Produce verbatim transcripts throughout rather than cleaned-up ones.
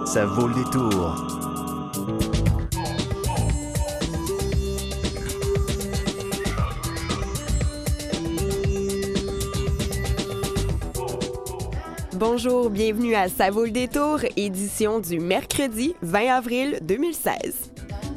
Ça vaut le détour. Bonjour, bienvenue à Ça vaut le détour, édition du mercredi vingt avril deux mille seize.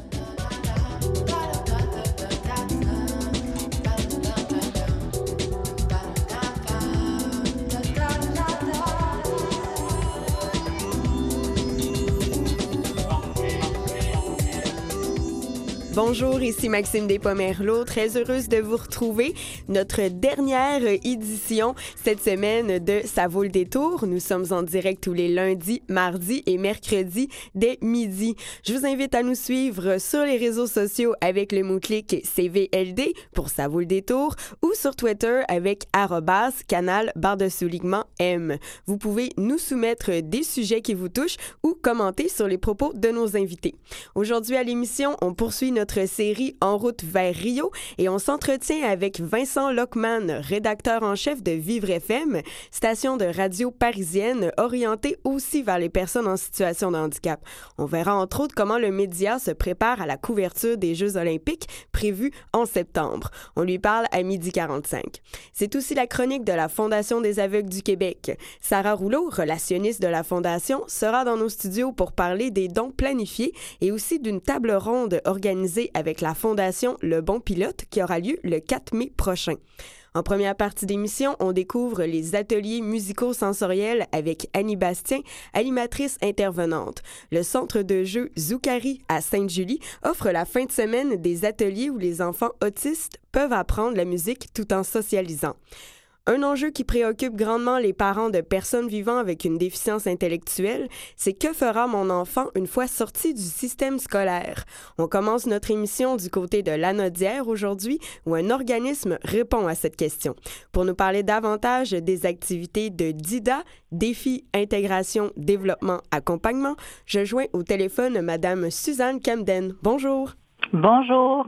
Bonjour, ici Maxime Despomerleau, très heureuse de vous retrouver. Notre dernière édition cette semaine de Ça vaut le détour. Nous sommes en direct tous les lundis, mardis et mercredis dès midi. Je vous invite à nous suivre sur les réseaux sociaux avec le mot-clic C V L D pour Ça vaut le détour ou sur Twitter avec arobase canal barre de soulignement M. Vous pouvez nous soumettre des sujets qui vous touchent ou commenter sur les propos de nos invités. Aujourd'hui à l'émission, on poursuit notre notre série En route vers Rio et on s'entretient avec Vincent Lockman, rédacteur en chef de Vivre F M, station de radio parisienne orientée aussi vers les personnes en situation de handicap. On verra entre autres comment le média se prépare à la couverture des Jeux olympiques prévus en septembre. On lui parle à midi quarante-cinq. C'est aussi la chronique de la Fondation des aveugles du Québec. Sarah Rouleau, relationniste de la Fondation, sera dans nos studios pour parler des dons planifiés et aussi d'une table ronde organisée avec la Fondation Le Bon Pilote qui aura lieu le quatre mai prochain. En première partie d'émission, on découvre les ateliers musicaux-sensoriels avec Annie Bastien, animatrice intervenante. Le centre de jeux Zoukari à Sainte-Julie offre la fin de semaine des ateliers où les enfants autistes peuvent apprendre la musique tout en socialisant. Un enjeu qui préoccupe grandement les parents de personnes vivant avec une déficience intellectuelle, c'est que fera mon enfant une fois sorti du système scolaire? On commence notre émission du côté de Lanaudière aujourd'hui, où un organisme répond à cette question. Pour nous parler davantage des activités de DIDA, Défi, Intégration, Développement, Accompagnement, je joins au téléphone Madame Suzanne Camden. Bonjour. Bonjour.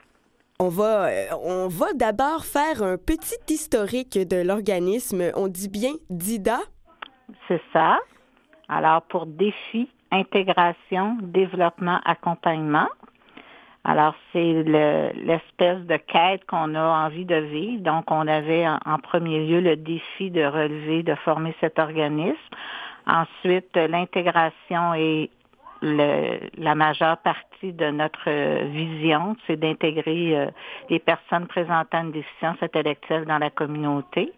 On va, euh, on va d'abord faire un petit historique de l'organisme. On dit bien DIDA? C'est ça. Alors, pour Défi, Intégration, Développement, Accompagnement. Alors, c'est le, l'espèce de quête qu'on a envie de vivre. Donc, on avait en, en premier lieu le défi de relever, de former cet organisme. Ensuite, l'intégration et Le, la majeure partie de notre vision, c'est d'intégrer euh, les personnes présentant une déficience intellectuelle dans la communauté,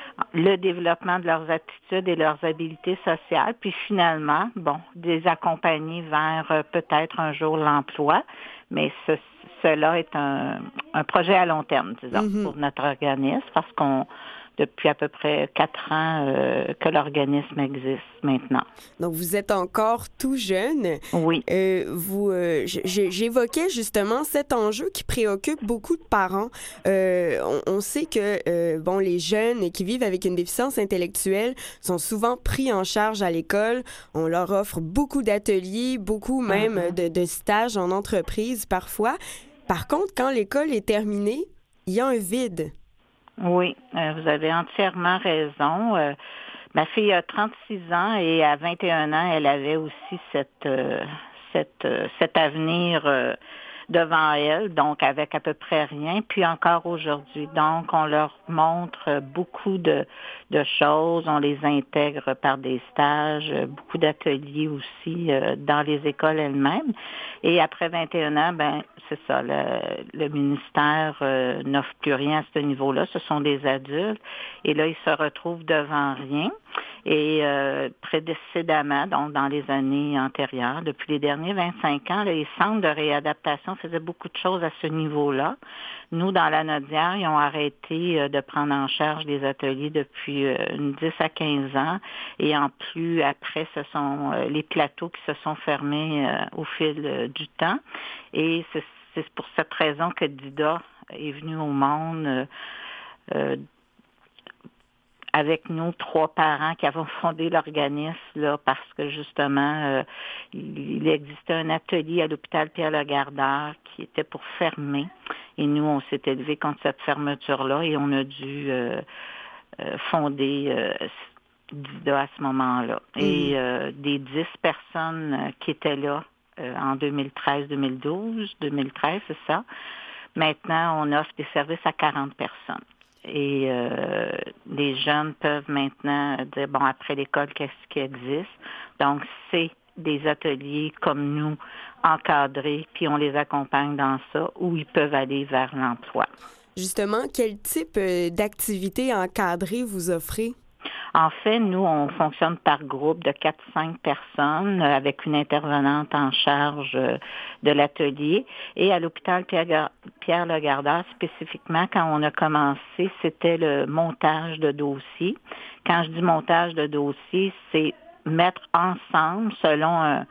le développement de leurs aptitudes et leurs habiletés sociales, puis finalement, bon, des accompagner vers euh, peut-être un jour l'emploi, mais ce, cela est un, un projet à long terme, disons, mm-hmm. pour notre organisme, parce qu'on depuis à peu près quatre ans euh, que l'organisme existe maintenant. Donc, vous êtes encore tout jeune. Oui. Euh, vous, euh, j'évoquais justement cet enjeu qui préoccupe beaucoup de parents. Euh, on, on sait que euh, bon, les jeunes qui vivent avec une déficience intellectuelle sont souvent pris en charge à l'école. On leur offre beaucoup d'ateliers, beaucoup même mm-hmm. de, de stages en entreprise parfois. Par contre, quand l'école est terminée, il y a un vide. Oui, euh, vous avez entièrement raison. Euh, ma fille a trente-six ans et à vingt et un ans, elle avait aussi cette, euh, cette, euh, cet avenir euh, devant elle, donc avec à peu près rien, puis encore aujourd'hui. Donc, on leur montre beaucoup de, de choses, on les intègre par des stages, beaucoup d'ateliers aussi euh, dans les écoles elles-mêmes. Et après vingt et un ans, ben c'est ça, le, le ministère euh, n'offre plus rien à ce niveau-là, ce sont des adultes, et là, ils se retrouvent devant rien. Et euh, précédemment, donc dans les années antérieures, depuis les derniers vingt-cinq ans, les centres de réadaptation faisaient beaucoup de choses à ce niveau-là. Nous, dans la Lanaudière, ils ont arrêté euh, de prendre en charge des ateliers depuis euh, dix à quinze ans. Et en plus, après, ce sont euh, les plateaux qui se sont fermés euh, au fil euh, du temps. Et c'est, c'est pour cette raison que DIDA est venu au monde euh, euh, avec nous, trois parents qui avons fondé l'organisme, là, parce que justement, euh, il existait un atelier à l'hôpital Pierre-Legardeur qui était pour fermer. Et nous, on s'est élevé contre cette fermeture-là et on a dû euh, euh, fonder euh, d'I D A à ce moment-là. Mmh. Et euh, des dix personnes qui étaient là euh, en deux mille treize, deux mille douze, deux mille treize, c'est ça. Maintenant, on offre des services à quarante personnes. Et euh, les jeunes peuvent maintenant dire, bon, après l'école, qu'est-ce qui existe? Donc, c'est des ateliers comme nous, encadrés, puis on les accompagne dans ça, où ils peuvent aller vers l'emploi. Justement, quel type d'activité encadrée vous offrez? En fait, nous, on fonctionne par groupe de quatre à cinq personnes euh, avec une intervenante en charge euh, de l'atelier. Et à l'hôpital Pierre-Legardeur, spécifiquement, quand on a commencé, c'était le montage de dossiers. Quand je dis montage de dossiers, c'est mettre ensemble, selon un,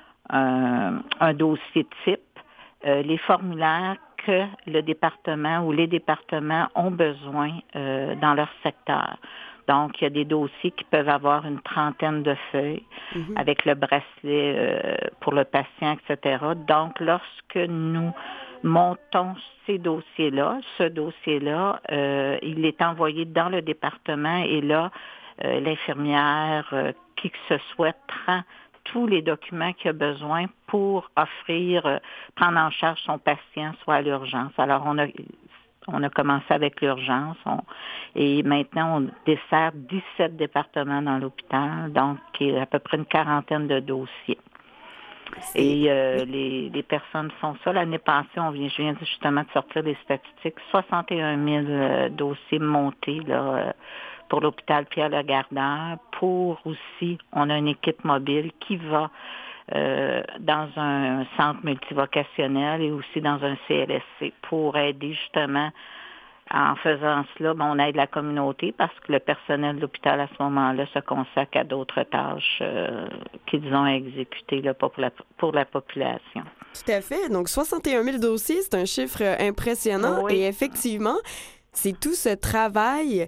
un, un dossier type, euh, les formulaires que le département ou les départements ont besoin euh, dans leur secteur. Donc, il y a des dossiers qui peuvent avoir une trentaine de feuilles mm-hmm. avec le bracelet euh, pour le patient, et cetera. Donc, lorsque nous montons ces dossiers-là, ce dossier-là, euh, il est envoyé dans le département et là, euh, l'infirmière, euh, qui que ce soit, prend tous les documents qu'il a besoin pour offrir, euh, prendre en charge son patient, soit à l'urgence. Alors, on a... On a commencé avec l'urgence on, et maintenant, on dessert dix-sept départements dans l'hôpital, donc il y a à peu près une quarantaine de dossiers. C'est... Et euh, les, les personnes font ça. L'année passée, on vient, je viens justement de sortir des statistiques, soixante et un mille euh, dossiers montés là, euh, pour l'hôpital Pierre-Legardeur. Pour aussi, on a une équipe mobile qui va Euh, dans un centre multivocationnel et aussi dans un C L S C pour aider justement, en faisant cela, ben, on aide la communauté parce que le personnel de l'hôpital à ce moment-là se consacre à d'autres tâches euh, qu'ils ont à exécuter là, pour, la, pour la population. Tout à fait. Donc, soixante et un mille dossiers, c'est un chiffre impressionnant oui. Et effectivement, c'est tout ce travail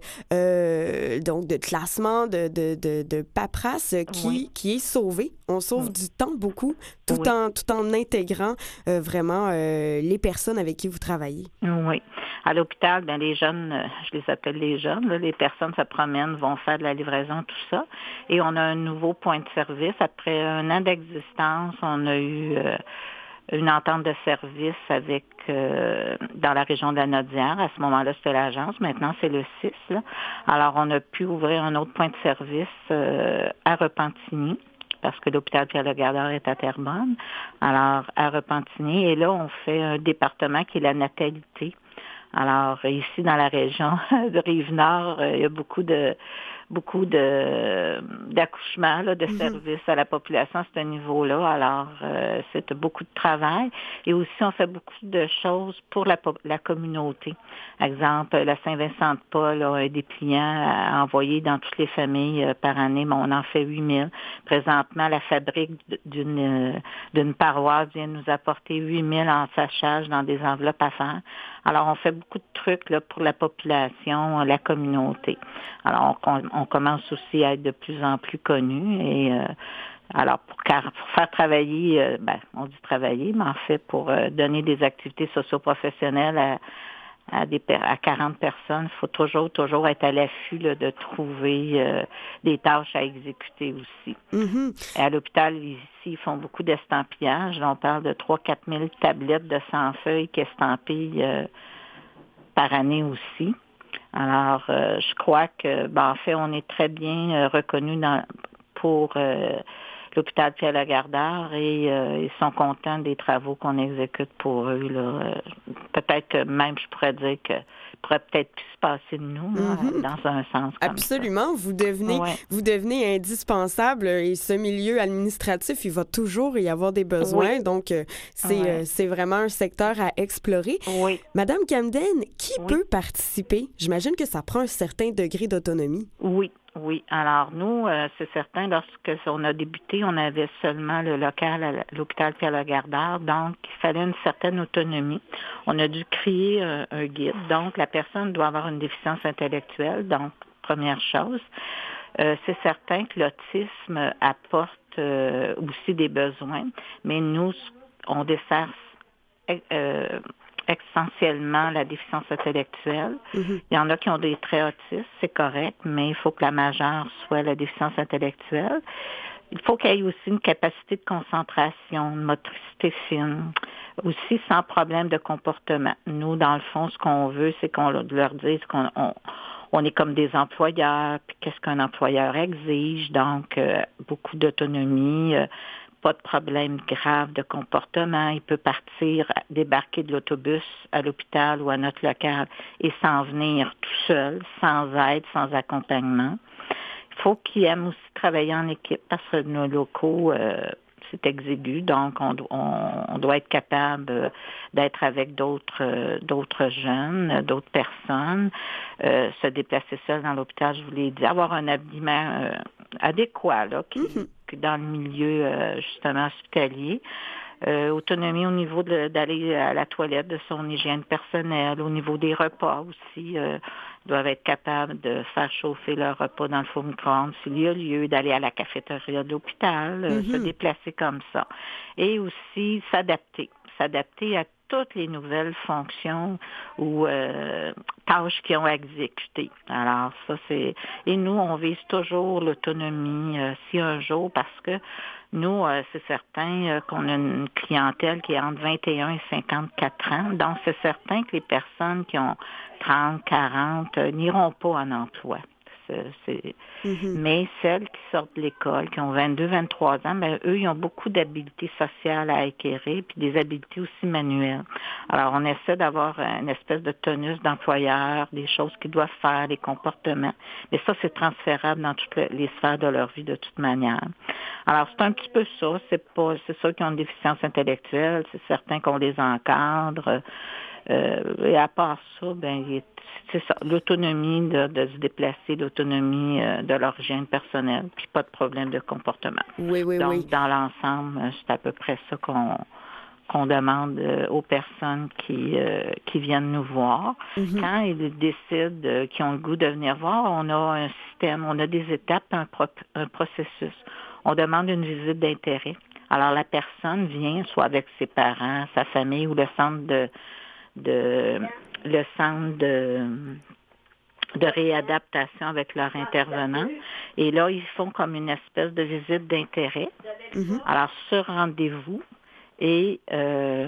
euh, donc de classement, de, de, de, de paperasse qui, oui. qui est sauvé. On sauve oui. du temps beaucoup, tout, oui. en, tout en intégrant euh, vraiment euh, les personnes avec qui vous travaillez. Oui. À l'hôpital, ben, les jeunes, je les appelle les jeunes, là, les personnes se promènent, vont faire de la livraison, tout ça. Et on a un nouveau point de service. Après un an d'existence, on a eu... Euh, une entente de service avec euh, dans la région de la Naudière. À ce moment-là, c'était l'agence. Maintenant, c'est le S I S. Là. Alors, on a pu ouvrir un autre point de service euh, à Repentigny, parce que l'hôpital Pierre-Legardeur est à Terrebonne. Alors, à Repentigny. Et là, on fait un département qui est la natalité. Alors, ici, dans la région de Rive-Nord, il y a beaucoup de beaucoup de d'accouchements, là, de mm-hmm. services à la population à ce niveau-là. Alors, euh, c'est beaucoup de travail. Et aussi, on fait beaucoup de choses pour la, la communauté. Par exemple, la Saint-Vincent-de-Paul a un dépliant à envoyer dans toutes les familles euh, par année, mais on en fait huit mille. Présentement, la fabrique d'une, d'une paroisse vient nous apporter huit mille en sachage dans des enveloppes à faire. Alors, on fait beaucoup de trucs là, pour la population, la communauté. Alors, on, on commence aussi à être de plus en plus connus. Et euh, alors, pour, car, pour faire travailler, euh, ben, on dit travailler, mais en fait, pour euh, donner des activités socio-professionnelles à, à, des, à quarante personnes, il faut toujours, toujours être à l'affût là, de trouver euh, des tâches à exécuter aussi. Mm-hmm. Et à l'hôpital, ici, ils font beaucoup d'estampillage. Là, on parle de trois à quatre mille tablettes de cent feuilles qui estampillent euh, par année aussi. Alors, euh, je crois que, ben, en fait, on est très bien euh, reconnu dans, pour euh, l'hôpital Pierre-Legardeur et euh, ils sont contents des travaux qu'on exécute pour eux. Là. Euh, peut-être que même, je pourrais dire que pourrait peut-être plus se passer de nous là, mm-hmm. dans un sens comme Absolument. Ça. Vous devenez, ouais. vous devenez indispensable et ce milieu administratif, il va toujours y avoir des besoins. Oui. Donc, c'est, ouais. euh, c'est vraiment un secteur à explorer. Oui. Madame Camden, qui oui. peut participer? J'imagine que ça prend un certain degré d'autonomie. Oui. Oui, alors nous, euh, c'est certain, lorsque on a débuté, on avait seulement le local à l'hôpital Pierre-Legardeur, donc il fallait une certaine autonomie. On a dû créer euh, un guide, donc la personne doit avoir une déficience intellectuelle, donc première chose. Euh, c'est certain que l'autisme apporte euh, aussi des besoins, mais nous, on dessert euh, essentiellement la déficience intellectuelle. Mm-hmm. Il y en a qui ont des traits autistes, c'est correct, mais il faut que la majeure soit la déficience intellectuelle. Il faut qu'il y ait aussi une capacité de concentration, une motricité fine, aussi sans problème de comportement. Nous, dans le fond, ce qu'on veut, c'est qu'on leur dise qu'on on, on est comme des employeurs, puis qu'est-ce qu'un employeur exige, donc euh, beaucoup d'autonomie, euh, pas de problème grave de comportement. Il peut partir, débarquer de l'autobus à l'hôpital ou à notre local et s'en venir tout seul, sans aide, sans accompagnement. Il faut qu'ils aiment aussi travailler en équipe parce que nos locaux, euh, c'est exigu, donc on, on, on doit être capable d'être avec d'autres, euh, d'autres jeunes, d'autres personnes, euh, se déplacer seul dans l'hôpital, je vous l'ai dit, avoir un habillement euh, adéquat, là, qui, mm-hmm. qui dans le milieu euh, justement hospitalier. Euh, autonomie au niveau de, d'aller à la toilette, de son hygiène personnelle, au niveau des repas aussi. Euh, ils doivent être capables de faire chauffer leur repas dans le four micro-ondes s'il y a lieu, d'aller à la cafétéria de l'hôpital, euh, mm-hmm. se déplacer comme ça. Et aussi s'adapter, s'adapter à toutes les nouvelles fonctions ou euh, tâches qu'ils ont à exécuter. Alors, ça, c'est... Et nous, on vise toujours l'autonomie, euh, si un jour, parce que nous, euh, c'est certain euh, qu'on a une clientèle qui est entre vingt et un et cinquante-quatre ans. Donc, c'est certain que les personnes qui ont trente, quarante euh, n'iront pas en emploi. C'est, c'est... Mm-hmm. Mais celles qui sortent de l'école, qui ont vingt-deux, vingt-trois ans, ben, eux, ils ont beaucoup d'habiletés sociales à acquérir, puis des habiletés aussi manuelles. Alors, on essaie d'avoir une espèce de tonus d'employeurs, des choses qu'ils doivent faire, des comportements. Mais ça, c'est transférable dans toutes les sphères de leur vie de toute manière. Alors, c'est un petit peu ça. C'est pas, c'est ceux qui ont une déficience intellectuelle, c'est certain qu'on les encadre. Euh, et à part ça, ben, il est, c'est ça, l'autonomie de, de se déplacer, l'autonomie euh, de leur hygiène personnelle, puis pas de problème de comportement. Oui, oui, Donc, oui. dans l'ensemble, c'est à peu près ça qu'on qu'on demande euh, aux personnes qui euh, qui viennent nous voir. Mm-hmm. Quand ils décident euh, qu'ils ont le goût de venir voir, on a un système, on a des étapes, un, pro- un processus. On demande une visite d'intérêt. Alors, la personne vient, soit avec ses parents, sa famille ou le centre de de le centre de, de réadaptation avec leur intervenant. Et là, ils font comme une espèce de visite d'intérêt. Mm-hmm. Alors, sur rendez-vous, et euh,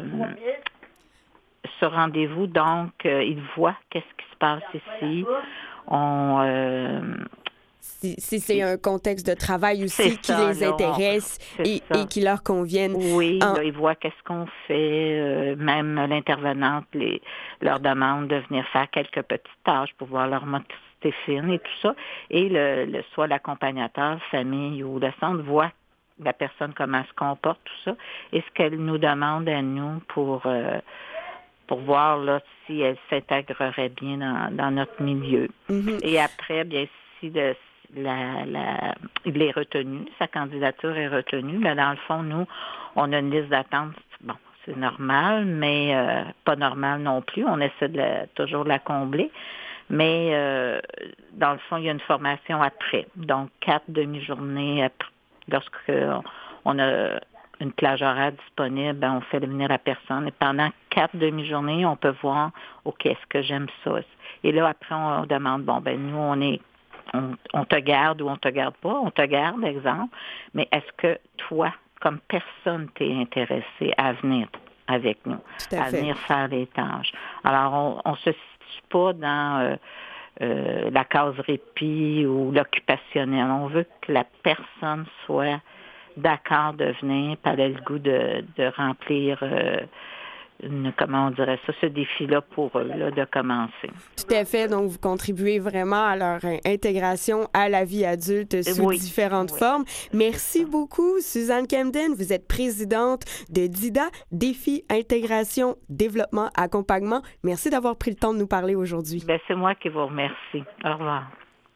sur rendez-vous, donc, euh, ils voient qu'est-ce qui se passe ici. On... Euh, Si, si c'est un contexte de travail aussi qui ça, les là, intéresse et, et qui leur convienne. Oui, en... là, ils voient qu'est-ce qu'on fait. Euh, même l'intervenante les, leur demande de venir faire quelques petites tâches pour voir leur motricité fine et tout ça. Et le, le soit l'accompagnateur, famille ou le centre voit la personne comment elle se comporte, tout ça. Et ce qu'elle nous demande à nous pour... Euh, pour voir là si elle s'intégrerait bien dans, dans notre milieu. Mm-hmm. Et après, bien, si le, la, la, il est retenu, sa candidature est retenue, là, dans le fond, nous, on a une liste d'attente. Bon, c'est normal, mais euh, pas normal non plus. On essaie de la, toujours de la combler. Mais euh, dans le fond, il y a une formation après. Donc, quatre demi-journées après. Lorsqu'on on a une plage horaire disponible, ben, on fait venir la personne. Et pendant quatre demi-journées, on peut voir, OK, est-ce que j'aime ça? Et là, après, on, on demande, bon, ben nous, on est, on, on te garde ou on te garde pas. On te garde, exemple. Mais est-ce que toi, comme personne, t'es intéressé à venir avec nous, à, à venir faire les tâches? Alors, on ne se situe pas dans euh, euh, la case répit ou l'occupationnel. On veut que la personne soit d'accord de venir, puis elle a le goût de, de remplir, euh, une, comment on dirait ça, ce défi-là pour eux, là, de commencer. Tout à fait. Donc, vous contribuez vraiment à leur intégration à la vie adulte sous oui. différentes oui. formes. Merci beaucoup, Suzanne Camden. Vous êtes présidente de DIDA, Défi, Intégration, Développement, Accompagnement. Merci d'avoir pris le temps de nous parler aujourd'hui. Bien, c'est moi qui vous remercie. Au revoir.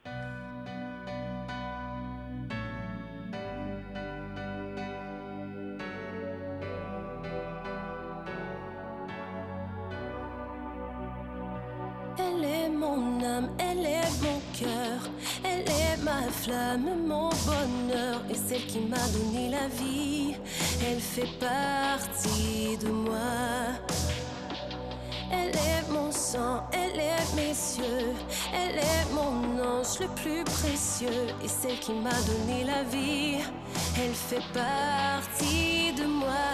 Elle est mon âme, elle est mon cœur, elle est ma flamme, mon bonheur et celle qui m'a donné la vie. Elle fait partie de moi. Elle est mon sang, elle est mes yeux. Elle est mon ange le plus précieux. Et celle qui m'a donné la vie, elle fait partie de moi.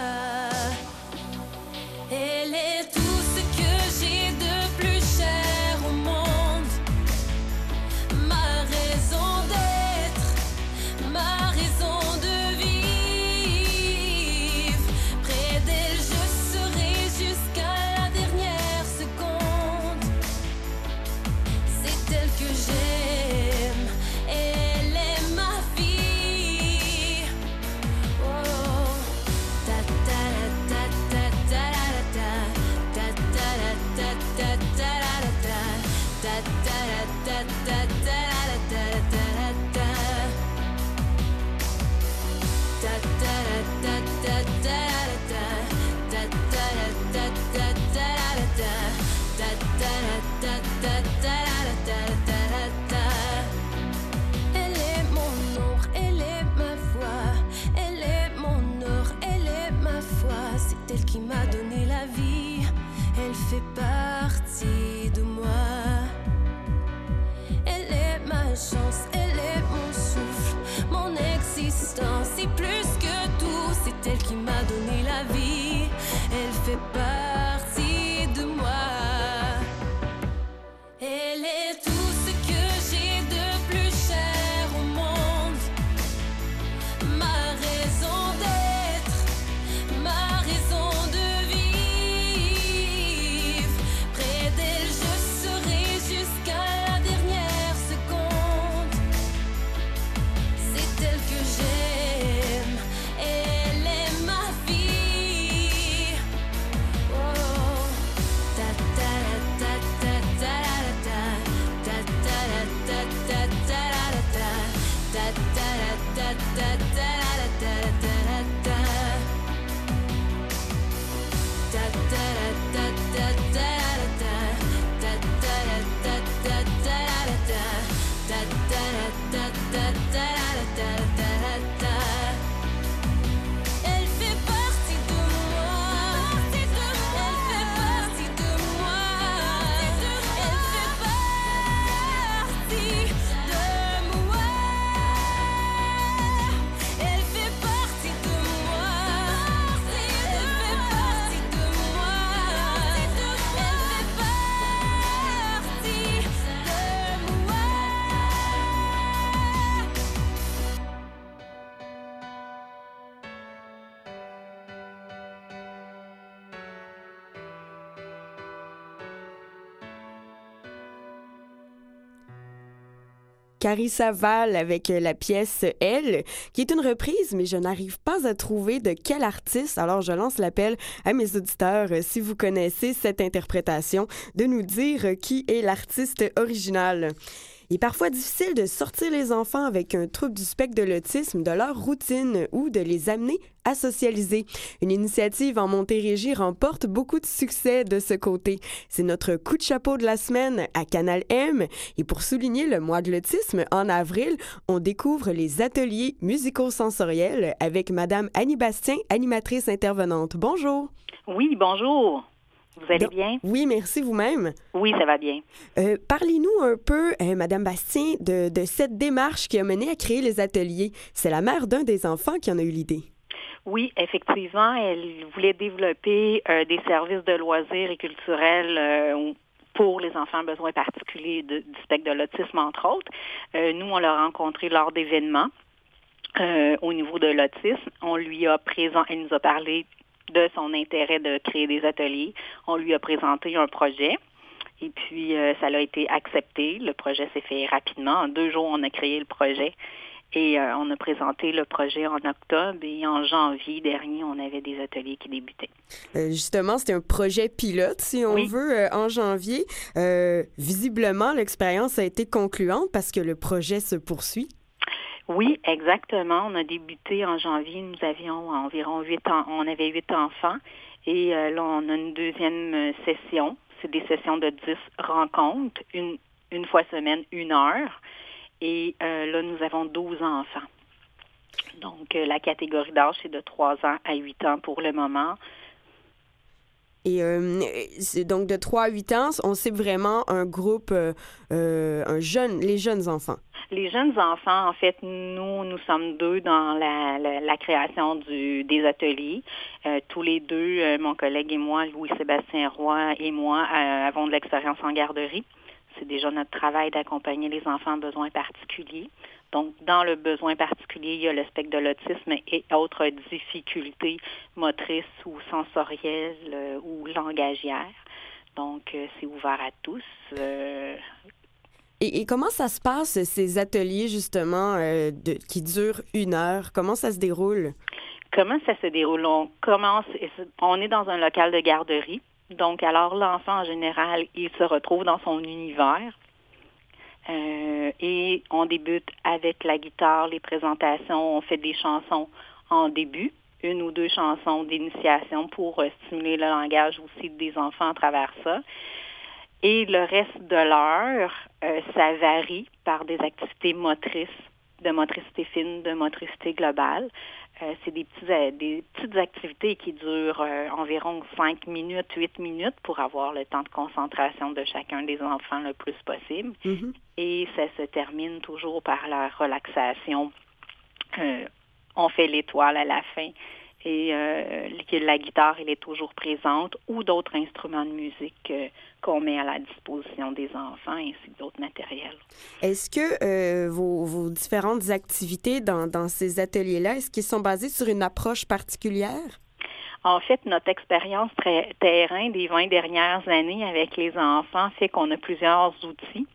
Elle est tout ce que j'ai de plus cher au monde. Ma raison d'être, ma raison de vivre. Près d'elle je serai jusqu'à la dernière seconde. C'est elle que j'aime, elle est ma vie. Oh. Ta ta ta ta ta ta ta ta ta ta ta ta ta ta ta elle est mon ombre, elle est ma voix. Elle est mon or, elle est ma foi. C'est elle qui m'a donné la vie. Elle fait partie de moi. Elle est ma chance, elle est mon souffle, mon existence. Et plus que tout, c'est elle qui m'a donné la vie. Elle fait partie de moi. Elle est tout ce que j'ai de plus cher au monde. Ma raison d'être, ma raison de vivre. Près d'elle je serai jusqu'à la dernière seconde. C'est elle que j'aime, elle est ma vie. Oh. Ta ta ta ta ta ta ta ta ta ta ta ta ta ta ta ta ta. Elle fait partie de moi. Elle fait partie de moi. Elle fait partie de moi. Elle fait partie de moi. Elle fait partie de moi. Elle fait partie de moi. Carissa Val avec la pièce Elle, qui est une reprise, mais je n'arrive pas à trouver de quel artiste. Alors, je lance l'appel à mes auditeurs, euh, si vous connaissez cette interprétation, de nous dire euh, qui est l'artiste original. Il est parfois difficile de sortir les enfants avec un trouble du spectre de l'autisme de leur routine ou de les amener à socialiser. Une initiative en Montérégie remporte beaucoup de succès de ce côté. C'est notre coup de chapeau de la semaine à Canal M. Et pour souligner le mois de l'autisme, en avril, on découvre les ateliers musico-sensoriels avec Madame Annie Bastien, animatrice intervenante. Bonjour. Oui, bonjour. Vous allez Donc, bien? Oui, merci vous-même. Oui, ça va bien. Euh, parlez-nous un peu, euh, Madame Bastien, de, de cette démarche qui a mené à créer les ateliers. C'est la mère d'un des enfants qui en a eu l'idée. Oui, effectivement, elle voulait développer euh, des services de loisirs et culturels euh, pour les enfants à besoins particuliers de, du spectre de l'autisme, entre autres. Euh, nous, on l'a rencontré lors d'événements euh, au niveau de l'autisme. On lui a présent, elle nous a parlé de son intérêt de créer des ateliers. On lui a présenté un projet et puis euh, ça a été accepté. Le projet s'est fait rapidement. En deux jours, on a créé le projet et euh, on a présenté le projet en octobre et en janvier dernier, on avait des ateliers qui débutaient. Euh, justement, c'était un projet pilote, si on oui. veut, euh, en janvier. Euh, visiblement, l'expérience a été concluante parce que le projet se poursuit. Oui, exactement. On a débuté en janvier. Nous avions environ huit ans. On avait huit enfants. Et euh, là, on a une deuxième session. C'est des sessions de dix rencontres, une, une fois semaine, une heure. Et euh, là, nous avons douze enfants. Donc, euh, la catégorie d'âge, c'est de trois ans à huit ans pour le moment. Et euh, c'est donc de trois à huit ans, on cible vraiment un groupe, euh, euh, un jeune, les jeunes enfants. Les jeunes enfants, en fait, nous, nous sommes deux dans la, la, la création du, des ateliers. Euh, tous les deux, euh, mon collègue et moi, Louis-Sébastien Roy et moi, euh, avons de l'expérience en garderie. C'est déjà notre travail d'accompagner les enfants en besoins particuliers. Donc, dans le besoin particulier, il y a le spectre de l'autisme et autres difficultés motrices ou sensorielles euh, ou langagières. Donc, euh, c'est ouvert à tous. Euh, Et, et comment ça se passe, ces ateliers, justement, euh, de, qui durent une heure? Comment ça se déroule? Comment ça se déroule? On commence, on est dans un local de garderie. Donc, alors, l'enfant, en général, il se retrouve dans son univers. Euh, et on débute avec la guitare, les présentations, on fait des chansons en début, une ou deux chansons d'initiation pour euh, stimuler le langage aussi des enfants à travers ça. Et le reste de l'heure, euh, ça varie par des activités motrices, de motricité fine, de motricité globale. Euh, c'est des, petits, euh, des petites activités qui durent euh, environ cinq minutes, huit minutes pour avoir le temps de concentration de chacun des enfants le plus possible. Mm-hmm. Et ça se termine toujours par la relaxation. Euh, on fait l'étoile à la fin. Et euh, la guitare, elle est toujours présente, ou d'autres instruments de musique euh, qu'on met à la disposition des enfants, ainsi que d'autres matériels. Est-ce que euh, vos, vos différentes activités dans, dans ces ateliers-là, est-ce qu'ils sont basés sur une approche particulière? En fait, notre expérience tra- terrain des vingt dernières années avec les enfants fait qu'on a plusieurs outils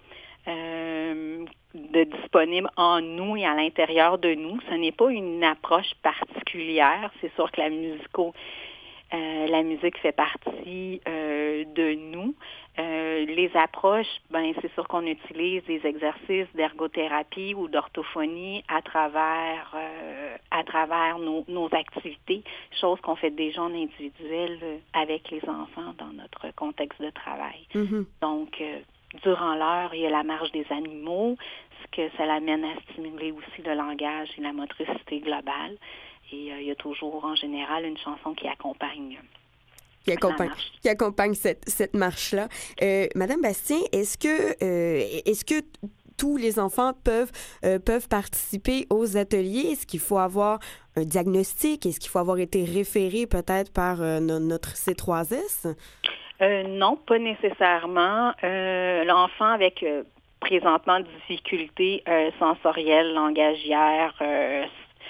Euh, de disponibles en nous et à l'intérieur de nous. Ce n'est pas une approche particulière. C'est sûr que la musico, euh, la musique fait partie euh, de nous. Euh, les approches, ben c'est sûr qu'on utilise des exercices d'ergothérapie ou d'orthophonie à travers euh, à travers nos, nos activités, chose qu'on fait déjà en individuel avec les enfants dans notre contexte de travail. Mm-hmm. Donc, euh, durant l'heure, il y a la marche des animaux, ce que ça l'amène à stimuler aussi le langage et la motricité globale. Et euh, il y a toujours, en général, une chanson qui accompagne Qui accompagne, qui accompagne cette, cette marche-là. Euh, Madame Bastien, est-ce que, euh, est-ce que tous les enfants peuvent, euh, peuvent participer aux ateliers? Est-ce qu'il faut avoir un diagnostic? Est-ce qu'il faut avoir été référé peut-être par euh, no- notre C trois S? Euh, non, pas nécessairement. Euh, l'enfant avec euh, présentement difficultés euh, sensorielles, langagières, euh,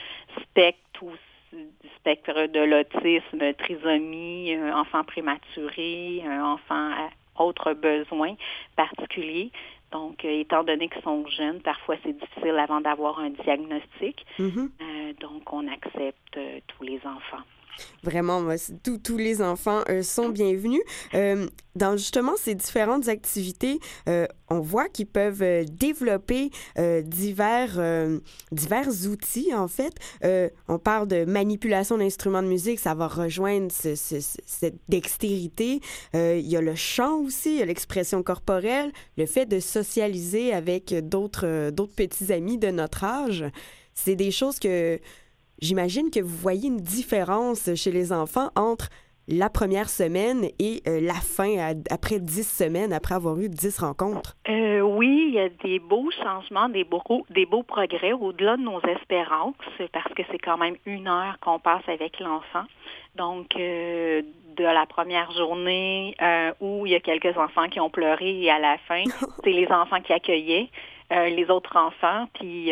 spectre ou spectre de l'autisme, trisomie, euh, enfant prématuré, un enfant à autres besoins particuliers. Donc, euh, étant donné qu'ils sont jeunes, parfois c'est difficile avant d'avoir un diagnostic. Mm-hmm. Euh, donc, on accepte euh, tous les enfants. Vraiment, tous, tous les enfants euh, sont bienvenus. Euh, dans justement ces différentes activités, euh, on voit qu'ils peuvent euh, développer euh, divers, euh, divers outils, en fait. Euh, on parle de manipulation d'instruments de musique, ça va rejoindre ce, ce, cette dextérité. Euh, il y a le chant aussi, il y a l'expression corporelle, le fait de socialiser avec d'autres, euh, d'autres petits amis de notre âge. C'est des choses que... J'imagine que vous voyez une différence chez les enfants entre la première semaine et euh, la fin, à, après dix semaines, après avoir eu dix rencontres. Euh, oui, il y a des beaux changements, des beaux, des beaux progrès au-delà de nos espérances, parce que c'est quand même une heure qu'on passe avec l'enfant. Donc, euh, de la première journée euh, où il y a quelques enfants qui ont pleuré et à la fin, c'est les enfants qui accueillaient. Euh, les autres enfants, puis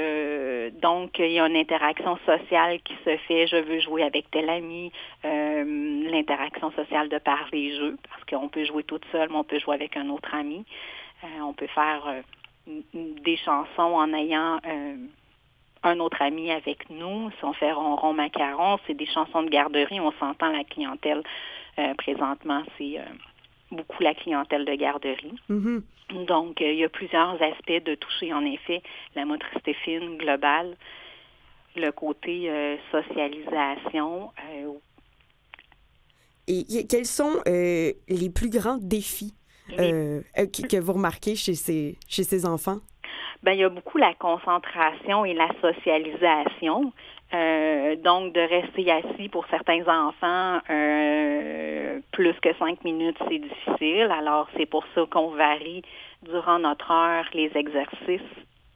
euh, donc il y a une interaction sociale qui se fait, je veux jouer avec tel ami, euh, l'interaction sociale de par les jeux, parce qu'on peut jouer toute seule, mais on peut jouer avec un autre ami, euh, on peut faire euh, des chansons en ayant euh, un autre ami avec nous, si on fait ronron macaron, c'est des chansons de garderie, on s'entend la clientèle euh, présentement, c'est euh, beaucoup la clientèle de garderie. Mm-hmm. Donc, euh, il y a plusieurs aspects de toucher, en effet, la motricité fine, globale, le côté euh, socialisation. Euh, Et quels sont euh, les plus grands défis euh, les... que, que vous remarquez chez ces, chez ces enfants? Bien, il y a beaucoup la concentration et la socialisation. Euh, donc, de rester assis pour certains enfants euh, plus que cinq minutes, c'est difficile. Alors, c'est pour ça qu'on varie durant notre heure les exercices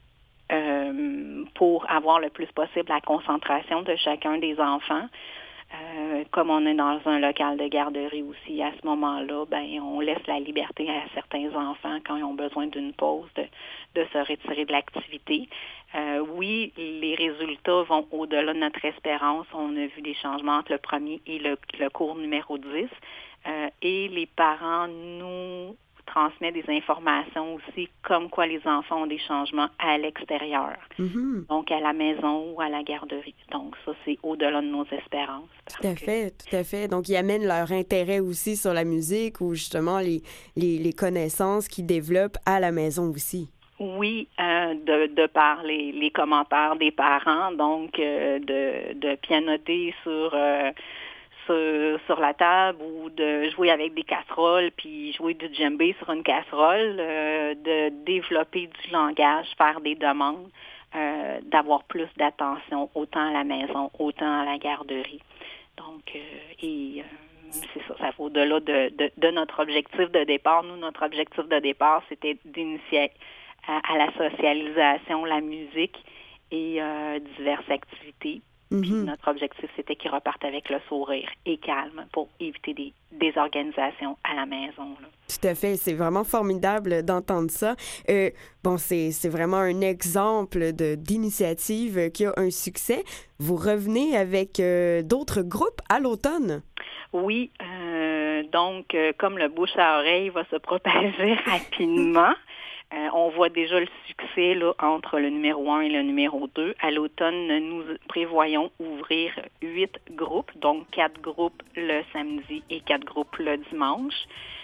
euh, pour avoir le plus possible la concentration de chacun des enfants. Euh, comme on est dans un local de garderie aussi, à ce moment-là, ben on laisse la liberté à certains enfants quand ils ont besoin d'une pause de, de se retirer de l'activité. Euh, oui, les résultats vont au-delà de notre espérance. On a vu des changements entre le premier et le, le cours numéro dix. Euh, et les parents nous transmettent des informations aussi comme quoi les enfants ont des changements à l'extérieur, mm-hmm. donc à la maison ou à la garderie. Donc ça, c'est au-delà de nos espérances. Tout à fait, tout à fait. Donc, ils amènent leur intérêt aussi sur la musique ou justement les, les, les connaissances qu'ils développent à la maison aussi. Oui, euh, de, de par les, les commentaires des parents, donc euh, de, de pianoter sur... Euh, Sur, sur la table ou de jouer avec des casseroles puis jouer du djembé sur une casserole, euh, de développer du langage, faire des demandes, euh, d'avoir plus d'attention autant à la maison, autant à la garderie. Donc, euh, et euh, c'est ça, ça va au-delà de, de, de notre objectif de départ. Nous, notre objectif de départ, c'était d'initier à, à la socialisation, la musique et euh, diverses activités. Puis mm-hmm. notre objectif, c'était qu'ils repartent avec le sourire et calme pour éviter des désorganisations à la maison. Là. Tout à fait. C'est vraiment formidable d'entendre ça. Euh, bon, c'est, c'est vraiment un exemple de, d'initiative qui a un succès. Vous revenez avec euh, d'autres groupes à l'automne. Oui. Euh, donc, euh, comme le bouche à oreille va se propager rapidement, Euh, on voit déjà le succès là, entre le numéro un et le numéro deux. À l'automne, nous prévoyons ouvrir huit groupes, donc quatre groupes le samedi et quatre groupes le dimanche,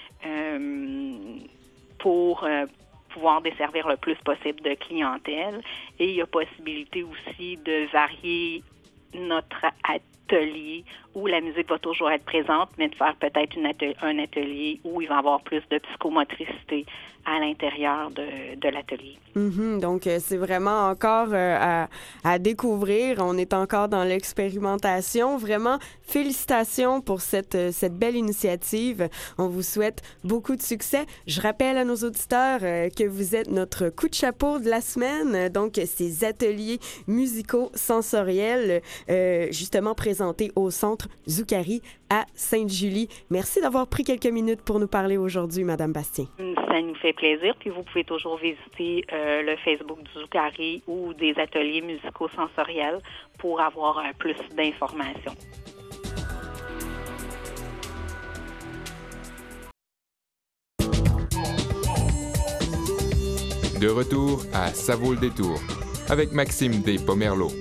euh, pour euh, pouvoir desservir le plus possible de clientèle. Et il y a possibilité aussi de varier notre atelier où la musique va toujours être présente, mais de faire peut-être une atelier, un atelier où il va y avoir plus de psychomotricité à l'intérieur de, de l'atelier. Mm-hmm. Donc, euh, c'est vraiment encore euh, à, à découvrir. On est encore dans l'expérimentation. Vraiment, félicitations pour cette, euh, cette belle initiative. On vous souhaite beaucoup de succès. Je rappelle à nos auditeurs euh, que vous êtes notre coup de chapeau de la semaine. Donc, ces ateliers musicaux sensoriels, euh, justement présentés au Centre Zucari à Sainte-Julie. Merci d'avoir pris quelques minutes pour nous parler aujourd'hui, Madame Bastien. Ça nous fait plaisir. Puis vous pouvez toujours visiter euh, le Facebook du Zucari ou des ateliers musicaux sensoriels pour avoir euh, plus d'informations. De retour à Ça vaut le détour avec Maxime Despomerleau.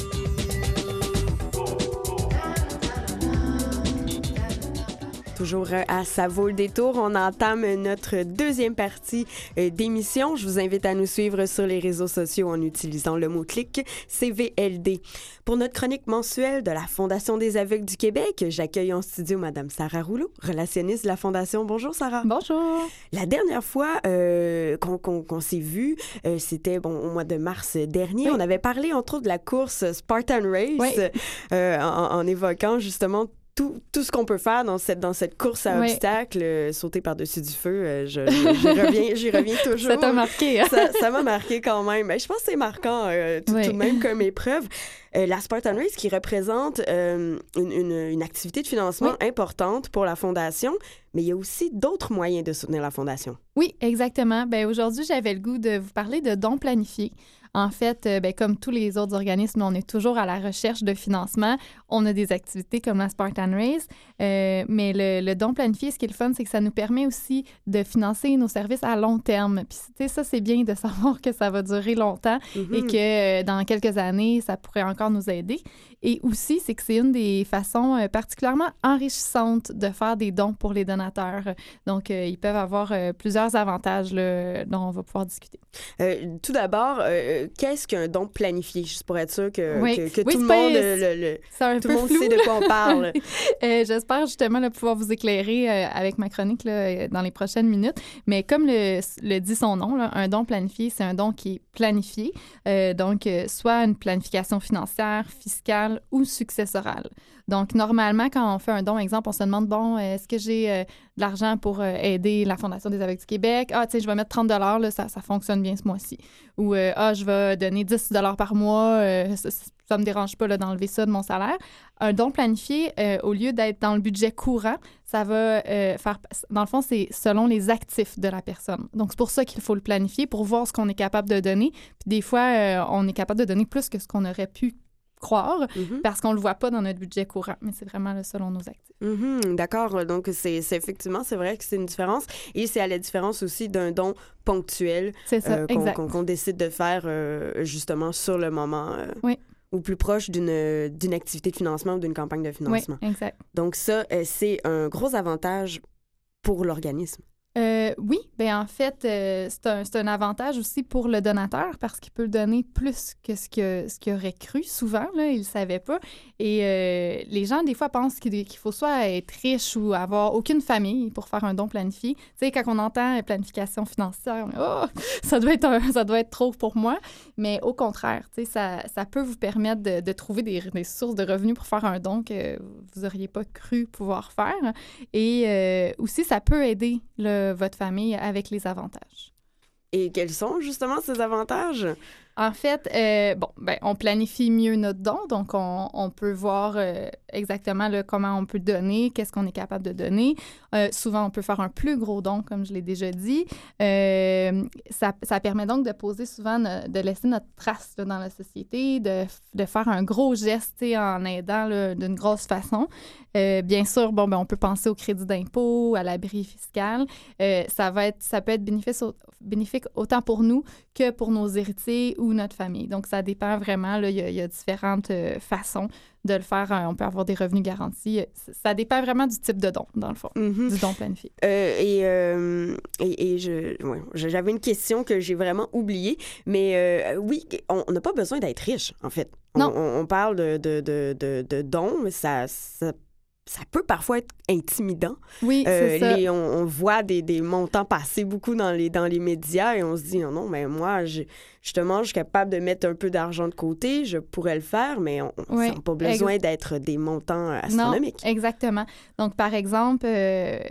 Toujours à Ça vaut le détour, on entame notre deuxième partie d'émission. Je vous invite à nous suivre sur les réseaux sociaux en utilisant le mot-clic C V L D. Pour notre chronique mensuelle de la Fondation des aveugles du Québec, j'accueille en studio Madame Sarah Rouleau, relationniste de la Fondation. Bonjour Sarah. Bonjour. La dernière fois euh, qu'on, qu'on, qu'on s'est vu, euh, c'était bon, au mois de mars dernier. Oui. On avait parlé entre autres de la course Spartan Race, oui. euh, en, en évoquant justement Tout, tout ce qu'on peut faire dans cette, dans cette course à oui. obstacles, euh, sauter par-dessus du feu, euh, je, je, j'y, reviens, j'y reviens toujours. Ça t'a marqué, hein? Ça, ça m'a marqué quand même. Mais je pense que c'est marquant euh, tout, oui. tout de même comme épreuve. Euh, la Spartan Race qui représente euh, une, une, une activité de financement oui. importante pour la Fondation, mais il y a aussi d'autres moyens de soutenir la Fondation. Oui, exactement. Bien, aujourd'hui, j'avais le goût de vous parler de dons planifiés. En fait, euh, bien, comme tous les autres organismes, on est toujours à la recherche de financement. On a des activités comme la Spartan Race, euh, mais le, le don planifié, ce qui est le fun, c'est que ça nous permet aussi de financer nos services à long terme. Puis, tu sais, ça, c'est bien de savoir que ça va durer longtemps mm-hmm. et que euh, dans quelques années, ça pourrait encore nous aider. Et aussi, c'est que c'est une des façons euh, particulièrement enrichissantes de faire des dons pour les donateurs. Donc, euh, ils peuvent avoir euh, plusieurs avantages là, dont on va pouvoir discuter. Euh, tout d'abord, euh, euh, qu'est-ce qu'un don planifié? Juste pour être sûr que, Oui. que, que Oui, tout le c'est monde, pas- le, le- le- C'est un tout peu le monde flou, sait de là. quoi on parle. Euh, J'espère justement là, pouvoir vous éclairer euh, avec ma chronique là, euh, dans les prochaines minutes. Mais comme le, le dit son nom, là, un don planifié, c'est un don qui est planifié. Euh, donc, euh, soit une planification financière, fiscale ou successorale. Donc, normalement, quand on fait un don, exemple, on se demande, bon, est-ce que j'ai euh, de l'argent pour euh, aider la Fondation des aveugles du Québec? Ah, tu sais, je vais mettre trente dollars, là, ça, ça fonctionne bien ce mois-ci. Ou, euh, ah, je vais donner dix dollars par mois, euh, ça, ça me dérange pas là, d'enlever ça de mon salaire. Un don planifié, euh, au lieu d'être dans le budget courant, ça va euh, faire... Dans le fond, c'est selon les actifs de la personne. Donc, c'est pour ça qu'il faut le planifier, pour voir ce qu'on est capable de donner. Puis des fois, euh, on est capable de donner plus que ce qu'on aurait pu croire, Mhm. parce qu'on le voit pas dans notre budget courant, mais c'est vraiment là, selon nos actifs. Mhm, d'accord. Donc, c'est c'est effectivement, c'est vrai que c'est une différence. Et c'est à la différence aussi d'un don ponctuel C'est ça, euh, qu'on exact. qu'on- qu'on décide de faire euh, justement sur le moment euh, Oui. ou plus proche d'une d'une activité de financement ou d'une campagne de Oui, financement. exact. Donc ça, euh, c'est un gros avantage pour l'organisme. Euh, oui, bien en fait, euh, c'est un, c'est un avantage aussi pour le donateur parce qu'il peut donner plus que ce que ce qu'il aurait cru. Souvent, là, il ne savait pas. Et euh, les gens, des fois, pensent qu'il, qu'il faut soit être riche ou avoir aucune famille pour faire un don planifié. Tu sais, quand on entend planification financière, on est, oh, ça doit être un- ça doit être trop pour moi. Mais au contraire, tu sais, ça, ça peut vous permettre de, de trouver des, des sources de revenus pour faire un don que vous n'auriez pas cru pouvoir faire. Et euh, aussi, ça peut aider le votre famille avec les avantages. Et quels sont justement ces avantages? En fait, euh, bon, ben, on planifie mieux notre don, donc on, on peut voir euh, exactement là, comment on peut donner, qu'est-ce qu'on est capable de donner. Euh, souvent, on peut faire un plus gros don, comme je l'ai déjà dit. Euh, ça, ça permet donc de poser souvent, no- de laisser notre trace là, dans la société, de, de faire un gros geste tu sais, en aidant là, d'une grosse façon. Euh, bien sûr, bon, ben, on peut penser au crédit d'impôt, à l'abri fiscal. Euh, ça va être, ça peut être bénéfice au- bénéfique autant pour nous que pour nos héritiers ou notre famille. Donc, ça dépend vraiment. Là, il y a, il y a différentes euh, façons de le faire. Euh, on peut avoir des revenus garantis. Ça, ça dépend vraiment du type de don, dans le fond, Mhm. du don planifié. Euh, et, euh, et, et je, ouais, j'avais une question que j'ai vraiment oubliée, mais euh, oui, on on n'a pas besoin d'être riche, en fait. On, Non. on, on parle de, de, de, de, de dons, mais ça, ça, ça peut parfois être intimidant. Oui, Euh, c'est ça. les- on, on voit des, des montants passer beaucoup dans les, dans les médias et on se dit, non, non, mais moi, je, justement, je suis capable de mettre un peu d'argent de côté, je pourrais le faire, mais on Oui, n'a pas besoin d'être des montants astronomiques. Non, exactement. Donc, par exemple, euh,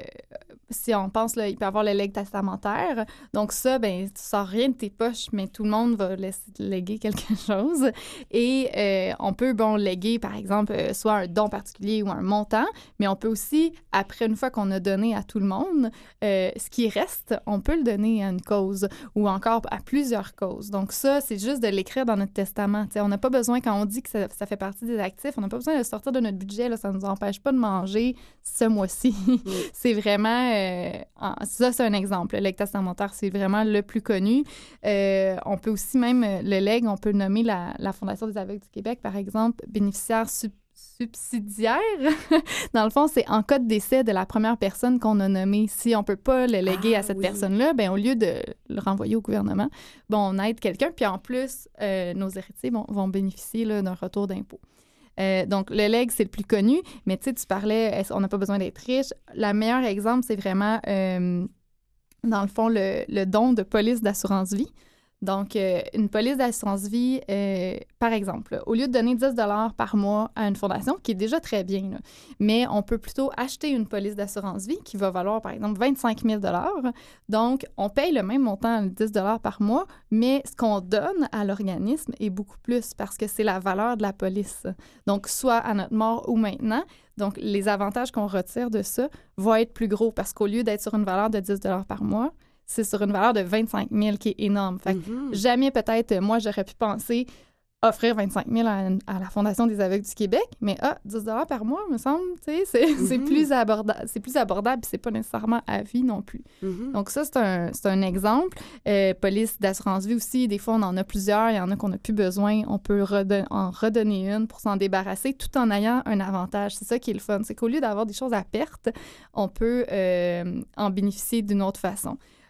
si on pense, là, il peut y avoir le legs testamentaire. Donc, ça, ben, tu sors rien de tes poches, mais tout le monde va laisser léguer quelque chose. Et euh, on peut, bon, léguer, par exemple, euh, soit un don particulier ou un montant, mais on peut aussi, après, une fois qu'on a donné à tout le monde, euh, ce qui reste, on peut le donner à une cause ou encore à plusieurs causes. Donc, ça, c'est juste de l'écrire dans notre testament. T'sais, on n'a pas besoin, quand on dit que ça, ça fait partie des actifs, on n'a pas besoin de le sortir de notre budget. Là, ça ne nous empêche pas de manger ce mois-ci. C'est vraiment... euh, en- ça, c'est un exemple. Le legs testamentaire, c'est vraiment le plus connu. Euh, on peut aussi même, euh, le legs, on peut nommer la, la Fondation des aveugles du Québec, par exemple, bénéficiaire sub- subsidiaire. Dans le fond, c'est en cas de décès de la première personne qu'on a nommée. Si on ne peut pas le léguer Ah, à cette oui. personne-là, ben, au lieu de le renvoyer au gouvernement, bon, on aide quelqu'un. Puis en plus, euh, nos héritiers vont, vont bénéficier là, d'un retour d'impôt. Euh, donc, le legs, c'est le plus connu, mais tu sais, tu parlais, est-ce- on n'a pas besoin d'être riche. Le meilleur exemple, c'est vraiment, euh, dans le fond, le, le don de police d'assurance vie. Donc, euh, une police d'assurance vie, euh, par exemple, là, au lieu de donner dix dollars par mois à une fondation, qui est déjà très bien, là, mais on peut plutôt acheter une police d'assurance vie qui va valoir, par exemple, vingt-cinq mille dollars. Donc, on paye le même montant, dix dollars par mois, mais ce qu'on donne à l'organisme est beaucoup plus parce que c'est la valeur de la police. Donc, soit à notre mort ou maintenant. Donc, les avantages qu'on retire de ça vont être plus gros parce qu'au lieu d'être sur une valeur de dix dollars par mois, c'est sur une valeur de vingt-cinq mille qui est énorme. Fait que Mhm. jamais peut-être, euh, moi, j'aurais pu penser offrir vingt-cinq mille à, une- à la Fondation des aveugles du Québec, mais ah, dix dollars par mois, me semble, tu sais, c'est c'est Mhm. plus abordable, c'est plus abordable, puis c'est pas nécessairement à vie non plus. Mhm. Donc ça, c'est un, c'est un exemple. Euh, police d'assurance vie aussi, des fois, on en a plusieurs, il y en a qu'on n'a plus besoin, on peut redon- en redonner une pour s'en débarrasser tout en ayant un avantage. C'est ça qui est le fun, c'est qu'au lieu d'avoir des choses à perte, on peut euh, en bénéficier d'une autre façon.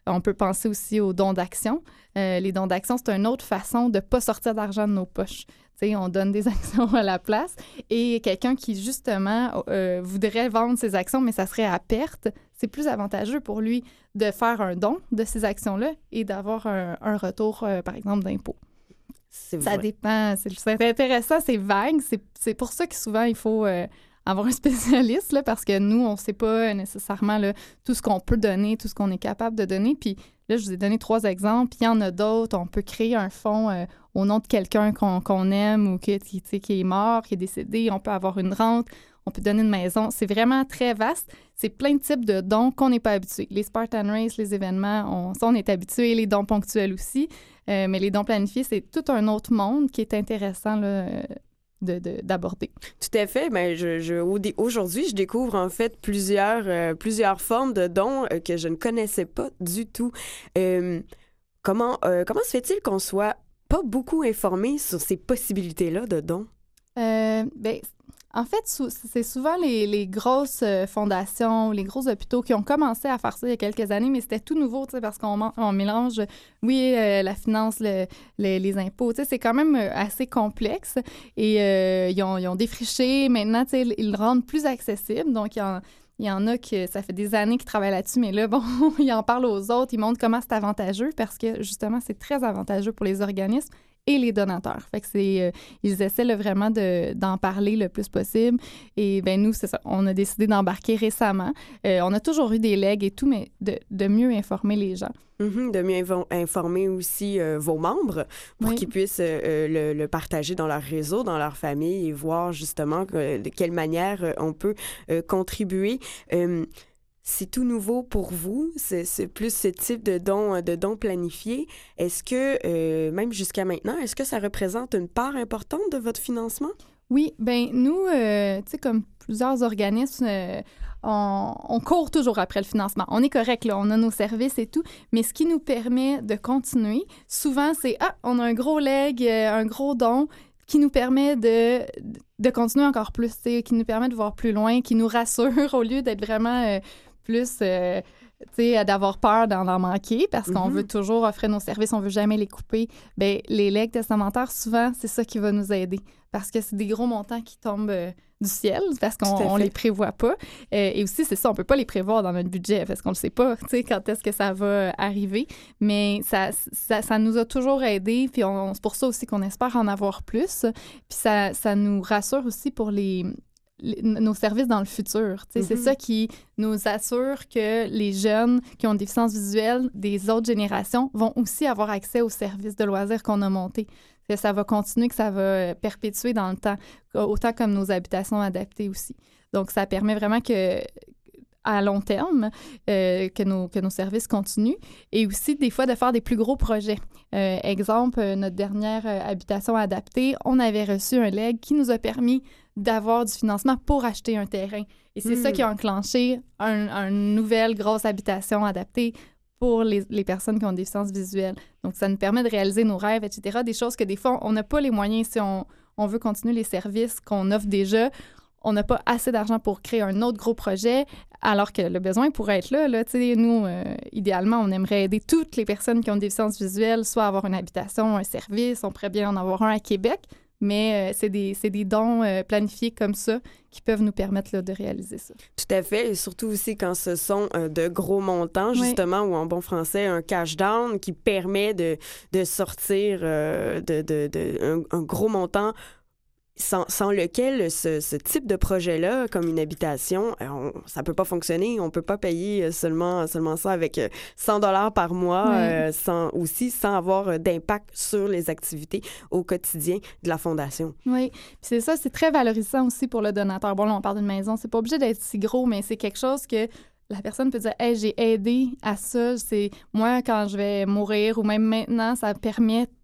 On peut penser aussi aux dons d'action. Euh, les dons d'action, c'est une autre façon de ne pas sortir d'argent de nos poches. T'sais, on donne des actions à la place et quelqu'un qui, justement, euh, voudrait vendre ses actions, mais ça serait à perte, c'est plus avantageux pour lui de faire un don de ces actions-là et d'avoir un, un retour, euh, par exemple, d'impôt. C'est Ça vrai. dépend. C'est, c'est intéressant, c'est vague. C'est, c'est pour ça que souvent, il faut euh, avoir un spécialiste, là, parce que nous, on ne sait pas nécessairement là, tout ce qu'on peut donner, tout ce qu'on est capable de donner. Puis là, je vous ai donné trois exemples. Puis il y en a d'autres. On peut créer un fonds euh, au nom de quelqu'un qu'on, qu'on aime ou qui, qui, qui est mort, qui est décédé. On peut avoir une rente. On peut donner une maison. C'est vraiment très vaste. C'est plein de types de dons qu'on n'est pas habitué. Les Spartan Race, les événements, on, ça, on est habitué. Les dons ponctuels aussi. Euh, mais les dons planifiés, c'est tout un autre monde qui est intéressant là, de, de, d'aborder. Tout à fait. Ben, je, je, au, aujourd'hui, je découvre en fait plusieurs, euh, plusieurs formes de dons euh, que je ne connaissais pas du tout. Euh, comment, euh, comment se fait-il qu'on soit pas beaucoup informé sur ces possibilités-là de dons? Euh, ben, en fait, sou- c'est souvent les, les grosses euh, fondations, les gros hôpitaux qui ont commencé à faire ça il y a quelques années, mais c'était tout nouveau, tu sais, parce qu'on man- on mélange, oui, euh, la finance, le, le- les impôts, tu sais, c'est quand même euh, assez complexe. Et euh, ils, ont, ils ont défriché. Maintenant, tu sais, ils le rendent plus accessible. Donc, il y en, il y en a que ça fait des années qu'ils travaillent là-dessus, mais là, bon, ils en parlent aux autres, ils montrent comment c'est avantageux parce que, justement, c'est très avantageux pour les organismes et les donateurs. Fait que c'est, euh, ils essaient là, vraiment de, d'en parler le plus possible. Et bien, nous, c'est ça, on a décidé d'embarquer récemment. Euh, on a toujours eu des legs et tout, mais de, de mieux informer les gens. Mm-hmm, de mieux invo- informer aussi euh, vos membres pour Oui. qu'ils puissent euh, le, le partager dans leur réseau, dans leur famille et voir justement que, de quelle manière euh, on peut euh, contribuer. Euh, C'est tout nouveau pour vous, c'est, c'est plus ce type de dons de dons planifiés. Est-ce que, euh, même jusqu'à maintenant, est-ce que ça représente une part importante de votre financement? Oui, bien, nous, euh, tu sais, comme plusieurs organismes, euh, on, on court toujours après le financement. On est correct, là, on a nos services et tout, mais ce qui nous permet de continuer, souvent, c'est « Ah, on a un gros leg, euh, un gros don », qui nous permet de, de continuer encore plus, tu sais, qui nous permet de voir plus loin, qui nous rassure au lieu d'être vraiment euh, plus... Euh, tu sais, d'avoir peur d'en en manquer parce qu'on Mm-hmm. veut toujours offrir nos services, on veut jamais les couper. Bien, les legs testamentaires, souvent, c'est ça qui va nous aider parce que c'est des gros montants qui tombent euh, du ciel parce qu'on Tout à on fait. les prévoit pas. Euh, et aussi, c'est ça, on peut pas les prévoir dans notre budget parce qu'on le sait pas, tu sais, quand est-ce que ça va euh, arriver. Mais ça, ça, ça nous a toujours aidés, puis on, c'est pour ça aussi qu'on espère en avoir plus. Puis ça, ça nous rassure aussi pour les... Les, nos services dans le futur. Mm-hmm. C'est ça qui nous assure que les jeunes qui ont une déficience visuelle des autres générations vont aussi avoir accès aux services de loisirs qu'on a montés. Que ça va continuer, que ça va perpétuer dans le temps, autant comme nos habitations adaptées aussi. Donc, ça permet vraiment que à long terme, euh, que, nos, que nos services continuent et aussi des fois de faire des plus gros projets. Euh, exemple, notre dernière euh, habitation adaptée, on avait reçu un leg qui nous a permis d'avoir du financement pour acheter un terrain. Et c'est mmh. ça qui a enclenché une un nouvelle grosse habitation adaptée pour les, les personnes qui ont des déficiences visuelles. Donc, ça nous permet de réaliser nos rêves, et cetera. Des choses que des fois, on n'a pas les moyens si on, on veut continuer les services qu'on offre déjà. On n'a pas assez d'argent pour créer un autre gros projet, alors que le besoin pourrait être là. là. Nous, euh, idéalement, on aimerait aider toutes les personnes qui ont des déficiences visuelles, soit avoir une habitation, un service. On pourrait bien en avoir un à Québec, mais euh, c'est des, c'est des dons euh, planifiés comme ça qui peuvent nous permettre là, de réaliser ça. Tout à fait, et surtout aussi quand ce sont euh, de gros montants, justement, oui. ou en bon français, un cash down qui permet de, de sortir euh, de, de, de, un, un gros montant Sans, sans lequel ce, ce type de projet-là, comme une habitation, on, ça peut pas fonctionner. On peut pas payer seulement, seulement ça avec cent dollars par mois, oui. euh, sans, aussi sans avoir d'impact sur les activités au quotidien de la Fondation. Oui, puis c'est ça, c'est très valorisant aussi pour le donateur. Bon, là, on parle d'une maison, c'est pas obligé d'être si gros, mais c'est quelque chose que la personne peut dire « Hey, j'ai aidé à ça. C'est moi, quand je vais mourir ou même maintenant, ça permet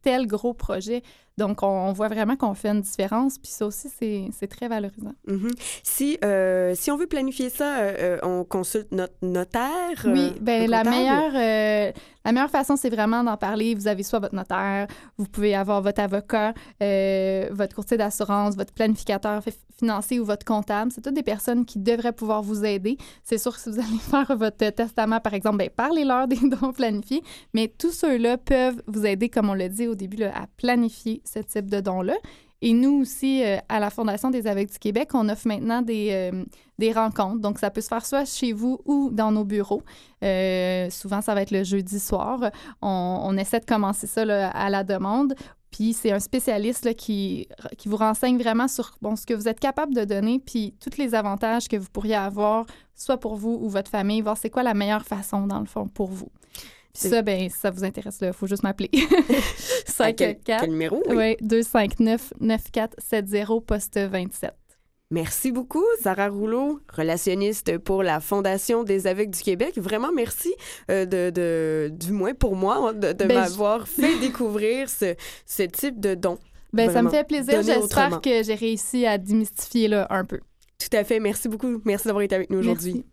tel gros projet. Donc, on, on voit vraiment qu'on fait une différence. Puis ça aussi, c'est, c'est très valorisant. Mm-hmm. Si, euh, si on veut planifier ça, euh, on consulte notre notaire? Oui, euh, bien, la comptable? meilleure, euh, la meilleure façon, c'est vraiment d'en parler. Vous avez soit votre notaire, vous pouvez avoir votre avocat, euh, votre courtier d'assurance, votre planificateur financier ou votre comptable. C'est toutes des personnes qui devraient pouvoir vous aider. C'est sûr que si vous allez faire votre testament, par exemple, bien, parlez-leur des dons planifiés, mais tous ceux-là peuvent vous aider, comme on l'a dit au début, là, à planifier ce type de dons-là. Et nous aussi, euh, à la Fondation des Aveugles du Québec, on offre maintenant des, euh, des rencontres. Donc, ça peut se faire soit chez vous ou dans nos bureaux. Euh, souvent, ça va être le jeudi soir. On, on essaie de commencer ça là, à la demande. Puis, c'est un spécialiste là, qui, qui vous renseigne vraiment sur bon, ce que vous êtes capable de donner, puis tous les avantages que vous pourriez avoir, soit pour vous ou votre famille, voir c'est quoi la meilleure façon, dans le fond, pour vous. Puis ça, ben, si ça vous intéresse, il faut juste m'appeler. cinq quatre Quel, quel numéro? Oui, oui deux cinq neuf neuf quatre sept zéro, poste vingt-sept. Merci beaucoup, Sarah Rouleau, relationniste pour la Fondation des Aveugles du Québec. Vraiment, merci, euh, de, de, du moins pour moi, de, de ben, m'avoir je... fait découvrir ce, ce type de don. Ben, ça me fait plaisir. Donner J'espère autrement. que j'ai réussi à démystifier là, un peu. Tout à fait. Merci beaucoup. Merci d'avoir été avec nous aujourd'hui. Merci.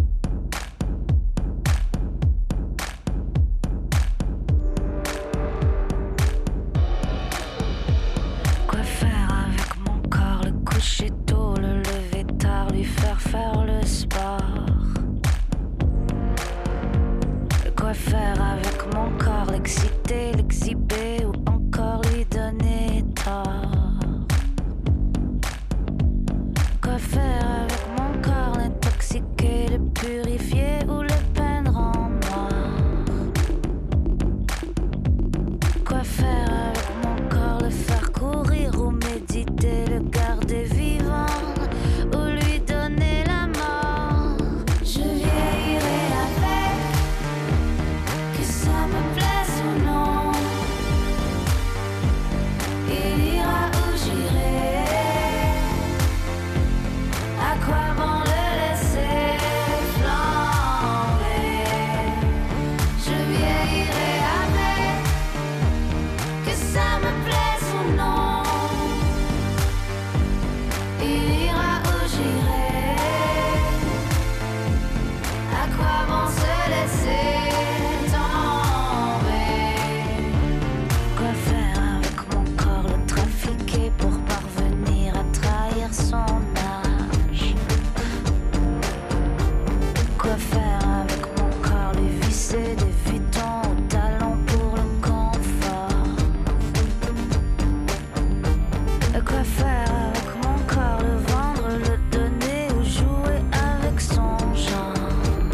Coucher tôt, le lever tard, lui faire faire le sport. Quoi faire avec mon corps, l'exciter, l'exhiber ou encore lui donner tort. Quoi faire avec mon corps, l'intoxiquer, le purifier ou le peindre en noir. Quoi faire avec mon corps, le faire courir ou méditer, le garder vivant ou lui donner la mort. Je vieillirai avec, que ça me plaise ou non. Il ira où j'irai, à quoi bon le laisser flamber. Je vieillirai avec, que ça me plaise ou non. Il ira où j'irai, à quoi bon se laisser tomber. Quoi faire avec mon corps, le trafiquer pour parvenir à trahir son âge. Quoi faire avec mon corps, lui visser des vitons au talon pour le confort. Quoi faire avec mon corps, le vendre, le donner ou jouer avec son genre.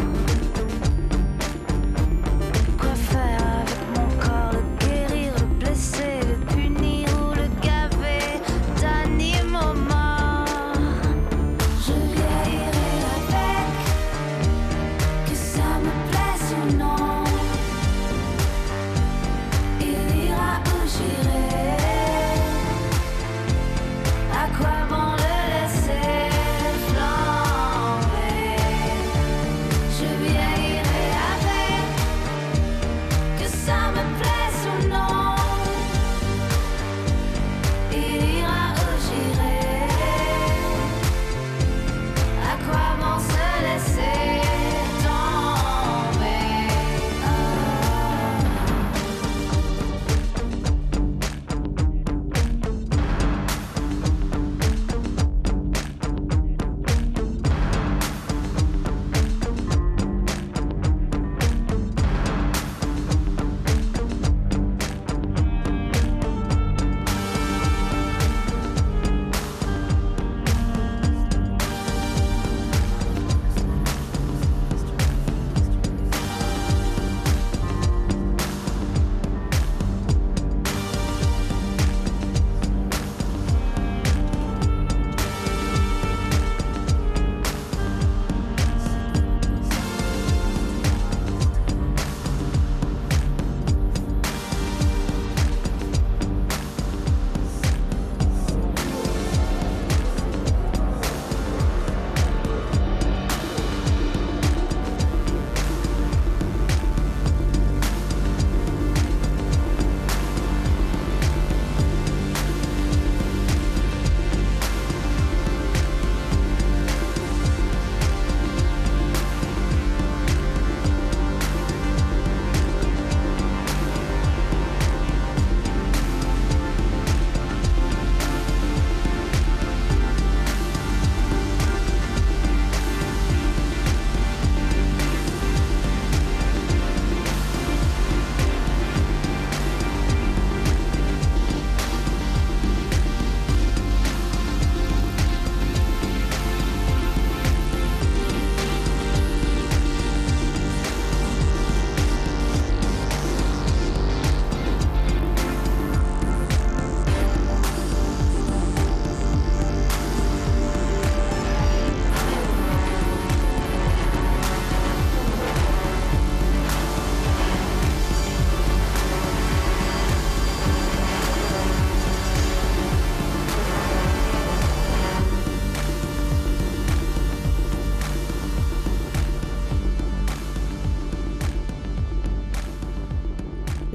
Quoi faire avec mon corps, le guérir, le blesser, le punir ou le gaver d'animaux morts. Je vieillirai avec, que ça me plaise ou non. Il ira où j'irai,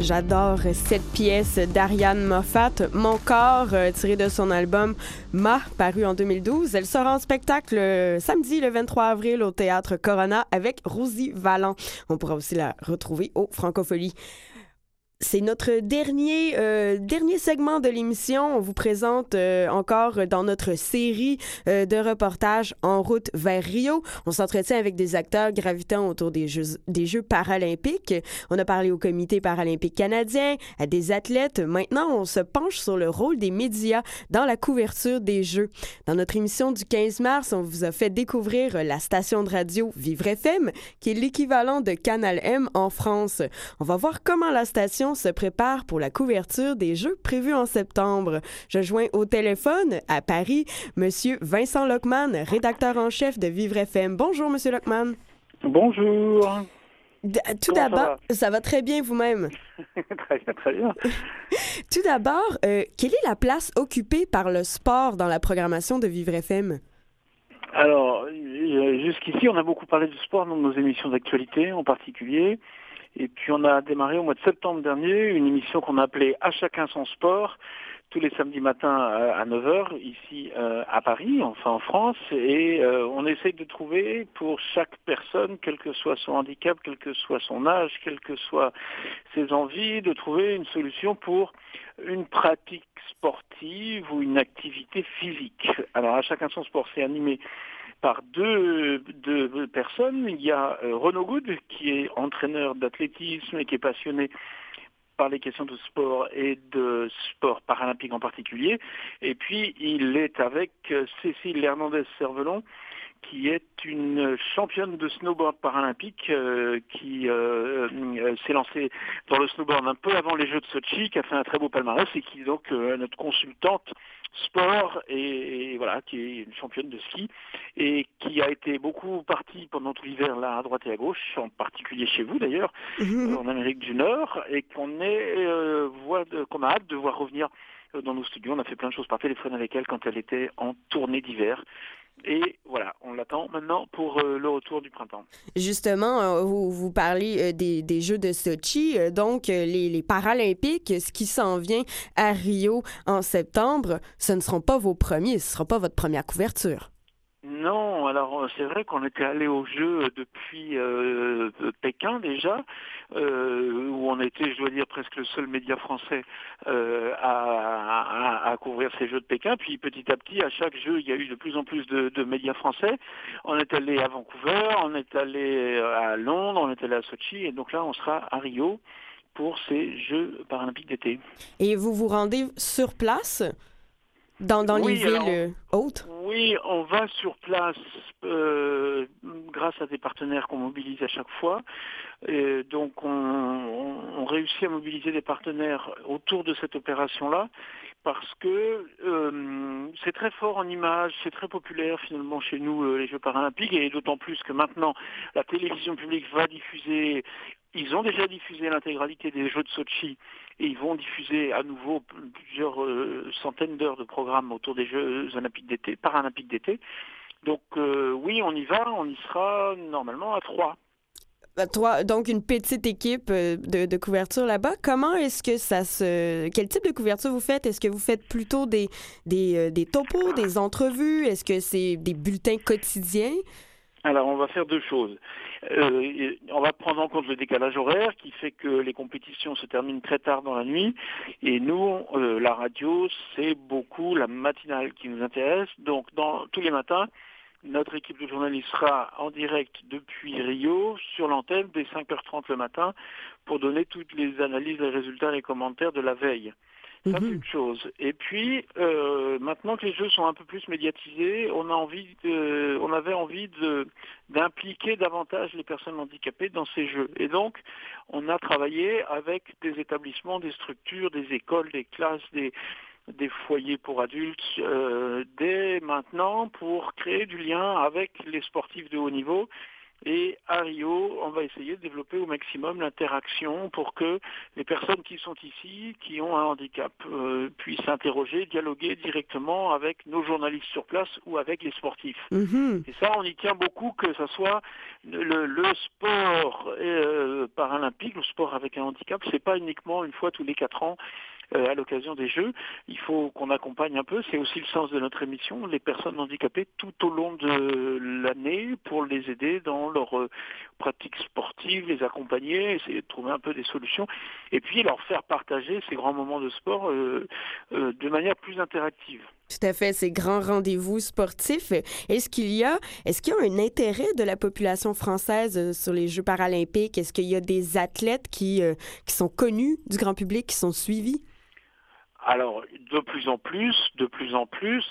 j'adore cette pièce d'Ariane Moffat, Mon corps, euh, tirée de son album Ma, paru en deux mille douze. Elle sera en spectacle euh, samedi le vingt-trois avril au Théâtre Corona avec Rosie Valland. On pourra aussi la retrouver au Francofolie. C'est notre dernier, euh, dernier segment de l'émission. On vous présente euh, encore dans notre série euh, de reportages En route vers Rio. On s'entretient avec des acteurs gravitant autour des Jeux, des Jeux paralympiques. On a parlé au Comité paralympique canadien, à des athlètes. Maintenant, on se penche sur le rôle des médias dans la couverture des Jeux. Dans notre émission du quinze mars, on vous a fait découvrir la station de radio Vivre F M, qui est l'équivalent de Canal M en France. On va voir comment la station se prépare pour la couverture des Jeux prévus en septembre. Je joins au téléphone à Paris Monsieur Vincent Lockman, rédacteur en chef de Vivre F M. Bonjour, Monsieur Lockman. Bonjour. D- tout Comment d'abord, ça va? ça va très bien vous-même. Très bien, très bien. Tout d'abord, euh, quelle est la place occupée par le sport dans la programmation de Vivre F M? Alors, euh, jusqu'ici, on a beaucoup parlé du sport dans nos émissions d'actualité en particulier. Et puis, on a démarré au mois de septembre dernier une émission qu'on a appelée « À chacun son sport », tous les samedis matins à neuf heures, ici euh, à Paris, enfin en France. Et euh, on essaye de trouver pour chaque personne, quel que soit son handicap, quel que soit son âge, quelles que soient ses envies, de trouver une solution pour une pratique sportive ou une activité physique. Alors, à chacun son sport, c'est animé par deux, deux personnes. Il y a euh, Renaud Good, qui est entraîneur d'athlétisme et qui est passionné par les questions de sport et de sport paralympique en particulier. Et puis, il est avec euh, Cécile Hernandez-Cervelon, qui est une championne de snowboard paralympique euh, qui euh, euh, s'est lancée dans le snowboard un peu avant les Jeux de Sochi, qui a fait un très beau palmarès et qui est donc euh, notre consultante sport et, et voilà, qui est une championne de ski et qui a été beaucoup partie pendant tout l'hiver là à droite et à gauche, en particulier chez vous d'ailleurs, mmh. en Amérique du Nord, et qu'on est euh, voit de, qu'on a hâte de voir revenir dans nos studios. On a fait plein de choses par téléphone avec elle quand elle était en tournée d'hiver. Et voilà, on l'attend maintenant pour euh, le retour du printemps. Justement, euh, vous, vous parlez euh, des, des Jeux de Sochi, euh, donc euh, les, les Paralympiques, ce qui s'en vient à Rio en septembre, ce ne seront pas vos premiers, ce ne sera pas votre première couverture. Non, alors c'est vrai qu'on était allé aux Jeux depuis euh, Pékin déjà, euh, où on était, je dois dire, presque le seul média français euh, à, à, à couvrir ces Jeux de Pékin. Puis petit à petit, à chaque jeu, il y a eu de plus en plus de, de médias français. On est allé à Vancouver, on est allé à Londres, on est allé à Sochi, et donc là, on sera à Rio pour ces Jeux paralympiques d'été. Et vous vous rendez sur place dans, dans oui, les villes alors, hautes? Oui, on va sur place euh, grâce à des partenaires qu'on mobilise à chaque fois. Et donc on, on, on réussit à mobiliser des partenaires autour de cette opération-là parce que euh, c'est très fort en images, c'est très populaire finalement chez nous euh, les Jeux paralympiques, et d'autant plus que maintenant la télévision publique va diffuser. Ils ont déjà diffusé l'intégralité des Jeux de Sochi et ils vont diffuser à nouveau plusieurs euh, centaines d'heures de programmes autour des Jeux olympiques d'été, paralympiques d'été. Donc euh, oui, on y va, on y sera normalement à trois. Toi, donc une petite équipe de, de couverture là-bas. Comment est-ce que ça se... Quel type de couverture vous faites? Est-ce que vous faites plutôt des, des, des topos, des entrevues? Est-ce que c'est des bulletins quotidiens? Alors, on va faire deux choses. Euh, on va prendre en compte le décalage horaire qui fait que les compétitions se terminent très tard dans la nuit. Et nous, euh, la radio, c'est beaucoup la matinale qui nous intéresse. Donc, dans, tous les matins, notre équipe de journalistes sera en direct depuis Rio sur l'antenne dès cinq heures trente le matin pour donner toutes les analyses, les résultats, les commentaires de la veille. Ça, c'est une chose. Et puis, euh, maintenant que les Jeux sont un peu plus médiatisés, on a envie de, on avait envie de, d'impliquer davantage les personnes handicapées dans ces Jeux. Et donc, on a travaillé avec des établissements, des structures, des écoles, des classes, des, des foyers pour adultes, euh, dès maintenant, pour créer du lien avec les sportifs de haut niveau, Et à Rio, on va essayer de développer au maximum l'interaction pour que les personnes qui sont ici, qui ont un handicap, euh, puissent s'interroger, dialoguer directement avec nos journalistes sur place ou avec les sportifs. Mhm. Et ça, on y tient beaucoup, que ce soit le, le sport euh, paralympique, le sport avec un handicap, c'est pas uniquement une fois tous les quatre ans euh, à l'occasion des Jeux. Il faut qu'on accompagne un peu, c'est aussi le sens de notre émission, les personnes handicapées tout au long de l'année pour les aider dans leur euh, pratique sportive, les accompagner, essayer de trouver un peu des solutions et puis leur faire partager ces grands moments de sport euh, euh, de manière plus interactive. Tout à fait, ces grands rendez-vous sportifs. Est-ce qu'il y a, est-ce qu'il y a un intérêt de la population française euh, sur les Jeux paralympiques? Est-ce qu'il y a des athlètes qui, euh, qui sont connus du grand public, qui sont suivis? Alors, de plus en plus, de plus en plus,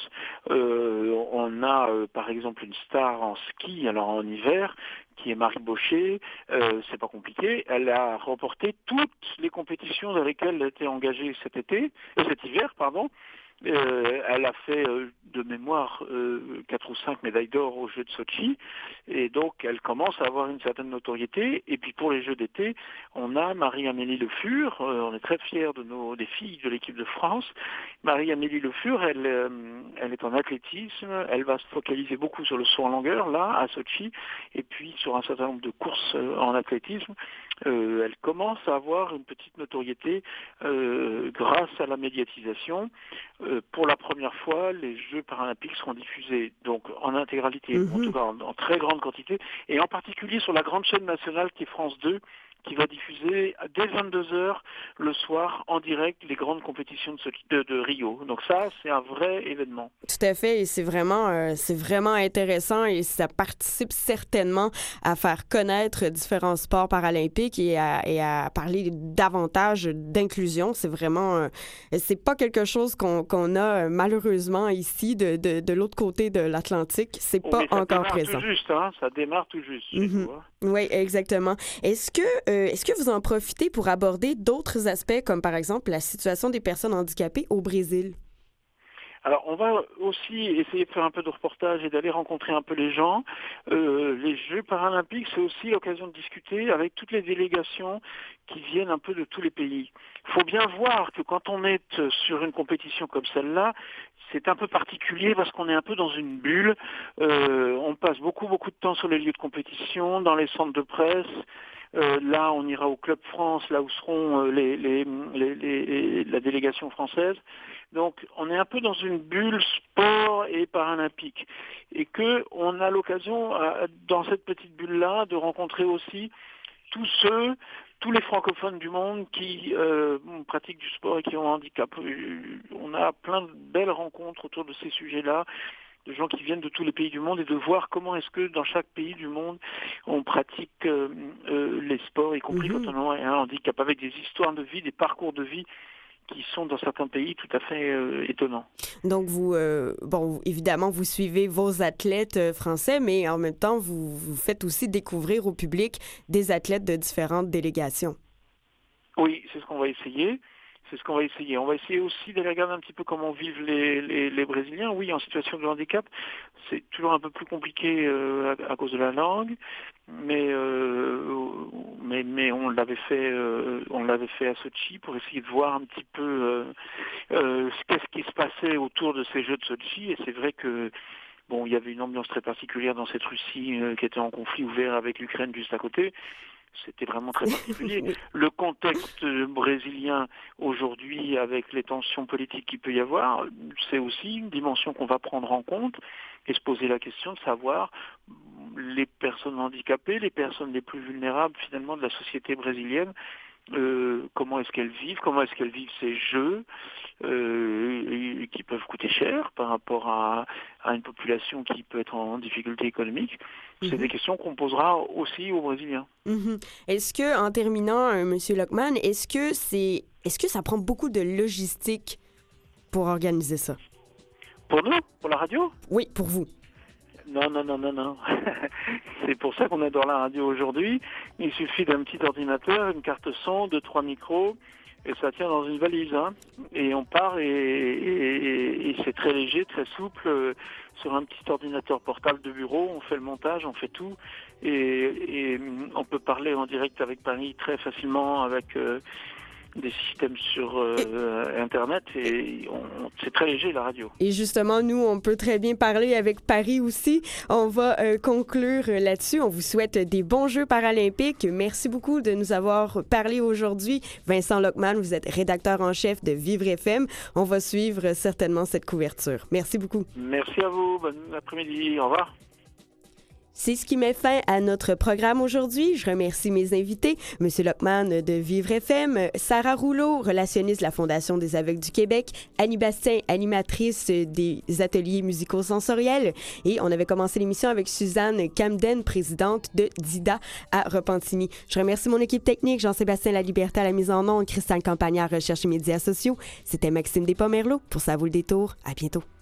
euh, on a euh, par exemple une star en ski, alors en hiver, qui est Marie Bochet. Euh, c'est pas compliqué. Elle a remporté toutes les compétitions dans lesquelles elle a été engagée cet été, euh, cet hiver, pardon. Euh, elle a fait euh, de mémoire euh, quatre ou cinq médailles d'or aux Jeux de Sochi et donc elle commence à avoir une certaine notoriété. Et puis pour les Jeux d'été, on a Marie-Amélie Le Fur. Euh, on est très fiers de nos des filles de l'équipe de France. Marie-Amélie Le Fur, elle, euh, elle est en athlétisme. Elle va se focaliser beaucoup sur le saut en longueur là à Sochi et puis sur un certain nombre de courses euh, en athlétisme. Euh, elle commence à avoir une petite notoriété euh, grâce à la médiatisation. Euh, pour la première fois, les Jeux paralympiques seront diffusés donc en intégralité, Mhm. en tout cas en, en très grande quantité, et en particulier sur la grande chaîne nationale qui est France deux, qui va diffuser dès vingt-deux heures le soir en direct les grandes compétitions de, ce- de, de Rio. Donc ça, c'est un vrai événement. Tout à fait, et c'est vraiment, euh, c'est vraiment intéressant et ça participe certainement à faire connaître différents sports paralympiques et à, et à parler davantage d'inclusion. C'est vraiment, euh, c'est pas quelque chose qu'on qu'on a euh, malheureusement ici de, de, de l'autre côté de l'Atlantique. C'est Oh, pas mais ça encore démarre présent. tout juste, hein, ça démarre tout juste. chez Mhm. nous, hein. Oui, exactement. Est-ce que, euh, est-ce que vous en profitez pour aborder d'autres aspects, comme par exemple la situation des personnes handicapées au Brésil? Alors, on va aussi essayer de faire un peu de reportage et d'aller rencontrer un peu les gens. Euh, les Jeux paralympiques, c'est aussi l'occasion de discuter avec toutes les délégations qui viennent un peu de tous les pays. Il faut bien voir que quand on est sur une compétition comme celle-là, c'est un peu particulier parce qu'on est un peu dans une bulle. Euh, on passe beaucoup, beaucoup de temps sur les lieux de compétition, dans les centres de presse. Euh, là, on ira au Club France, là où seront euh, les, les, les, les- la délégation française. Donc, on est un peu dans une bulle sport et paralympique. Et que on a l'occasion, euh, dans cette petite bulle-là, de rencontrer aussi tous ceux, tous les francophones du monde qui euh, pratiquent du sport et qui ont un handicap. Euh, On a plein de belles rencontres autour de ces sujets-là, de gens qui viennent de tous les pays du monde et de voir comment est-ce que dans chaque pays du monde on pratique euh, euh, les sports, y compris Mhm. quand on a un handicap, avec des histoires de vie, des parcours de vie qui sont dans certains pays tout à fait euh, étonnants. Donc, vous, euh, bon, vous- évidemment, vous suivez vos athlètes euh, français, mais en même temps, vous, vous faites aussi découvrir au public des athlètes de différentes délégations. Oui, c'est ce qu'on va essayer. C'est ce qu'on va essayer. On va essayer aussi d'aller regarder un petit peu comment vivent les, les, les Brésiliens. Oui, en situation de handicap, c'est toujours un peu plus compliqué euh, à, à cause de la langue, mais euh, mais, mais on l'avait fait, euh, on l'avait fait à Sochi pour essayer de voir un petit peu euh, euh, qu'est-ce qui se passait autour de ces Jeux de Sochi. Et c'est vrai que bon, il y avait une ambiance très particulière dans cette Russie euh, qui était en conflit ouvert avec l'Ukraine juste à côté. C'était vraiment très particulier. Oui. Le contexte brésilien aujourd'hui, avec les tensions politiques qu'il peut y avoir, c'est aussi une dimension qu'on va prendre en compte et se poser la question de savoir les personnes handicapées, les personnes les plus vulnérables finalement de la société brésilienne, euh, comment est-ce qu'elles vivent, comment est-ce qu'elles vivent ces jeux euh, qui peuvent coûter cher par rapport à, à une population qui peut être en difficulté économique. C'est Mhm. des questions qu'on posera aussi aux Brésiliens. Mhm. Est-ce que, en terminant, euh, Monsieur Lockman, est-ce que c'est, est-ce que ça prend beaucoup de logistique pour organiser ça? Pour nous, pour la radio? Oui, pour vous. Non, non, non, non, non. C'est pour ça qu'on adore la radio aujourd'hui. Il suffit d'un petit ordinateur, une carte son, deux, trois micros, et ça tient dans une valise. Hein. Et on part et, et, et c'est très léger, très souple. Euh, sur un petit ordinateur portable de bureau, on fait le montage, on fait tout. Et, et on peut parler en direct avec Paris très facilement avec euh, des systèmes sur euh, Internet. Et on, c'est très léger, la radio. Et justement, nous, on peut très bien parler avec Paris aussi. On va euh, conclure là-dessus. On vous souhaite des bons Jeux paralympiques. Merci beaucoup de nous avoir parlé aujourd'hui. Vincent Lockman, vous êtes rédacteur en chef de Vivre F M. On va suivre certainement cette couverture. Merci beaucoup. Merci à vous. Bon après-midi. Au revoir. C'est ce qui met fin à notre programme aujourd'hui. Je remercie mes invités, M. Lockman de Vivre F M, Sarah Rouleau, relationniste de la Fondation des aveugles du Québec, Annie Bastien, animatrice des ateliers musicosensoriels. Et on avait commencé l'émission avec Suzanne Camden, présidente de DIDA à Repentigny. Je remercie mon équipe technique, Jean-Sébastien Laliberté à la mise en onde, Christiane Campagnard, recherche et médias sociaux. C'était Maxime Despomerleau pour Ça vaut le détour. À bientôt.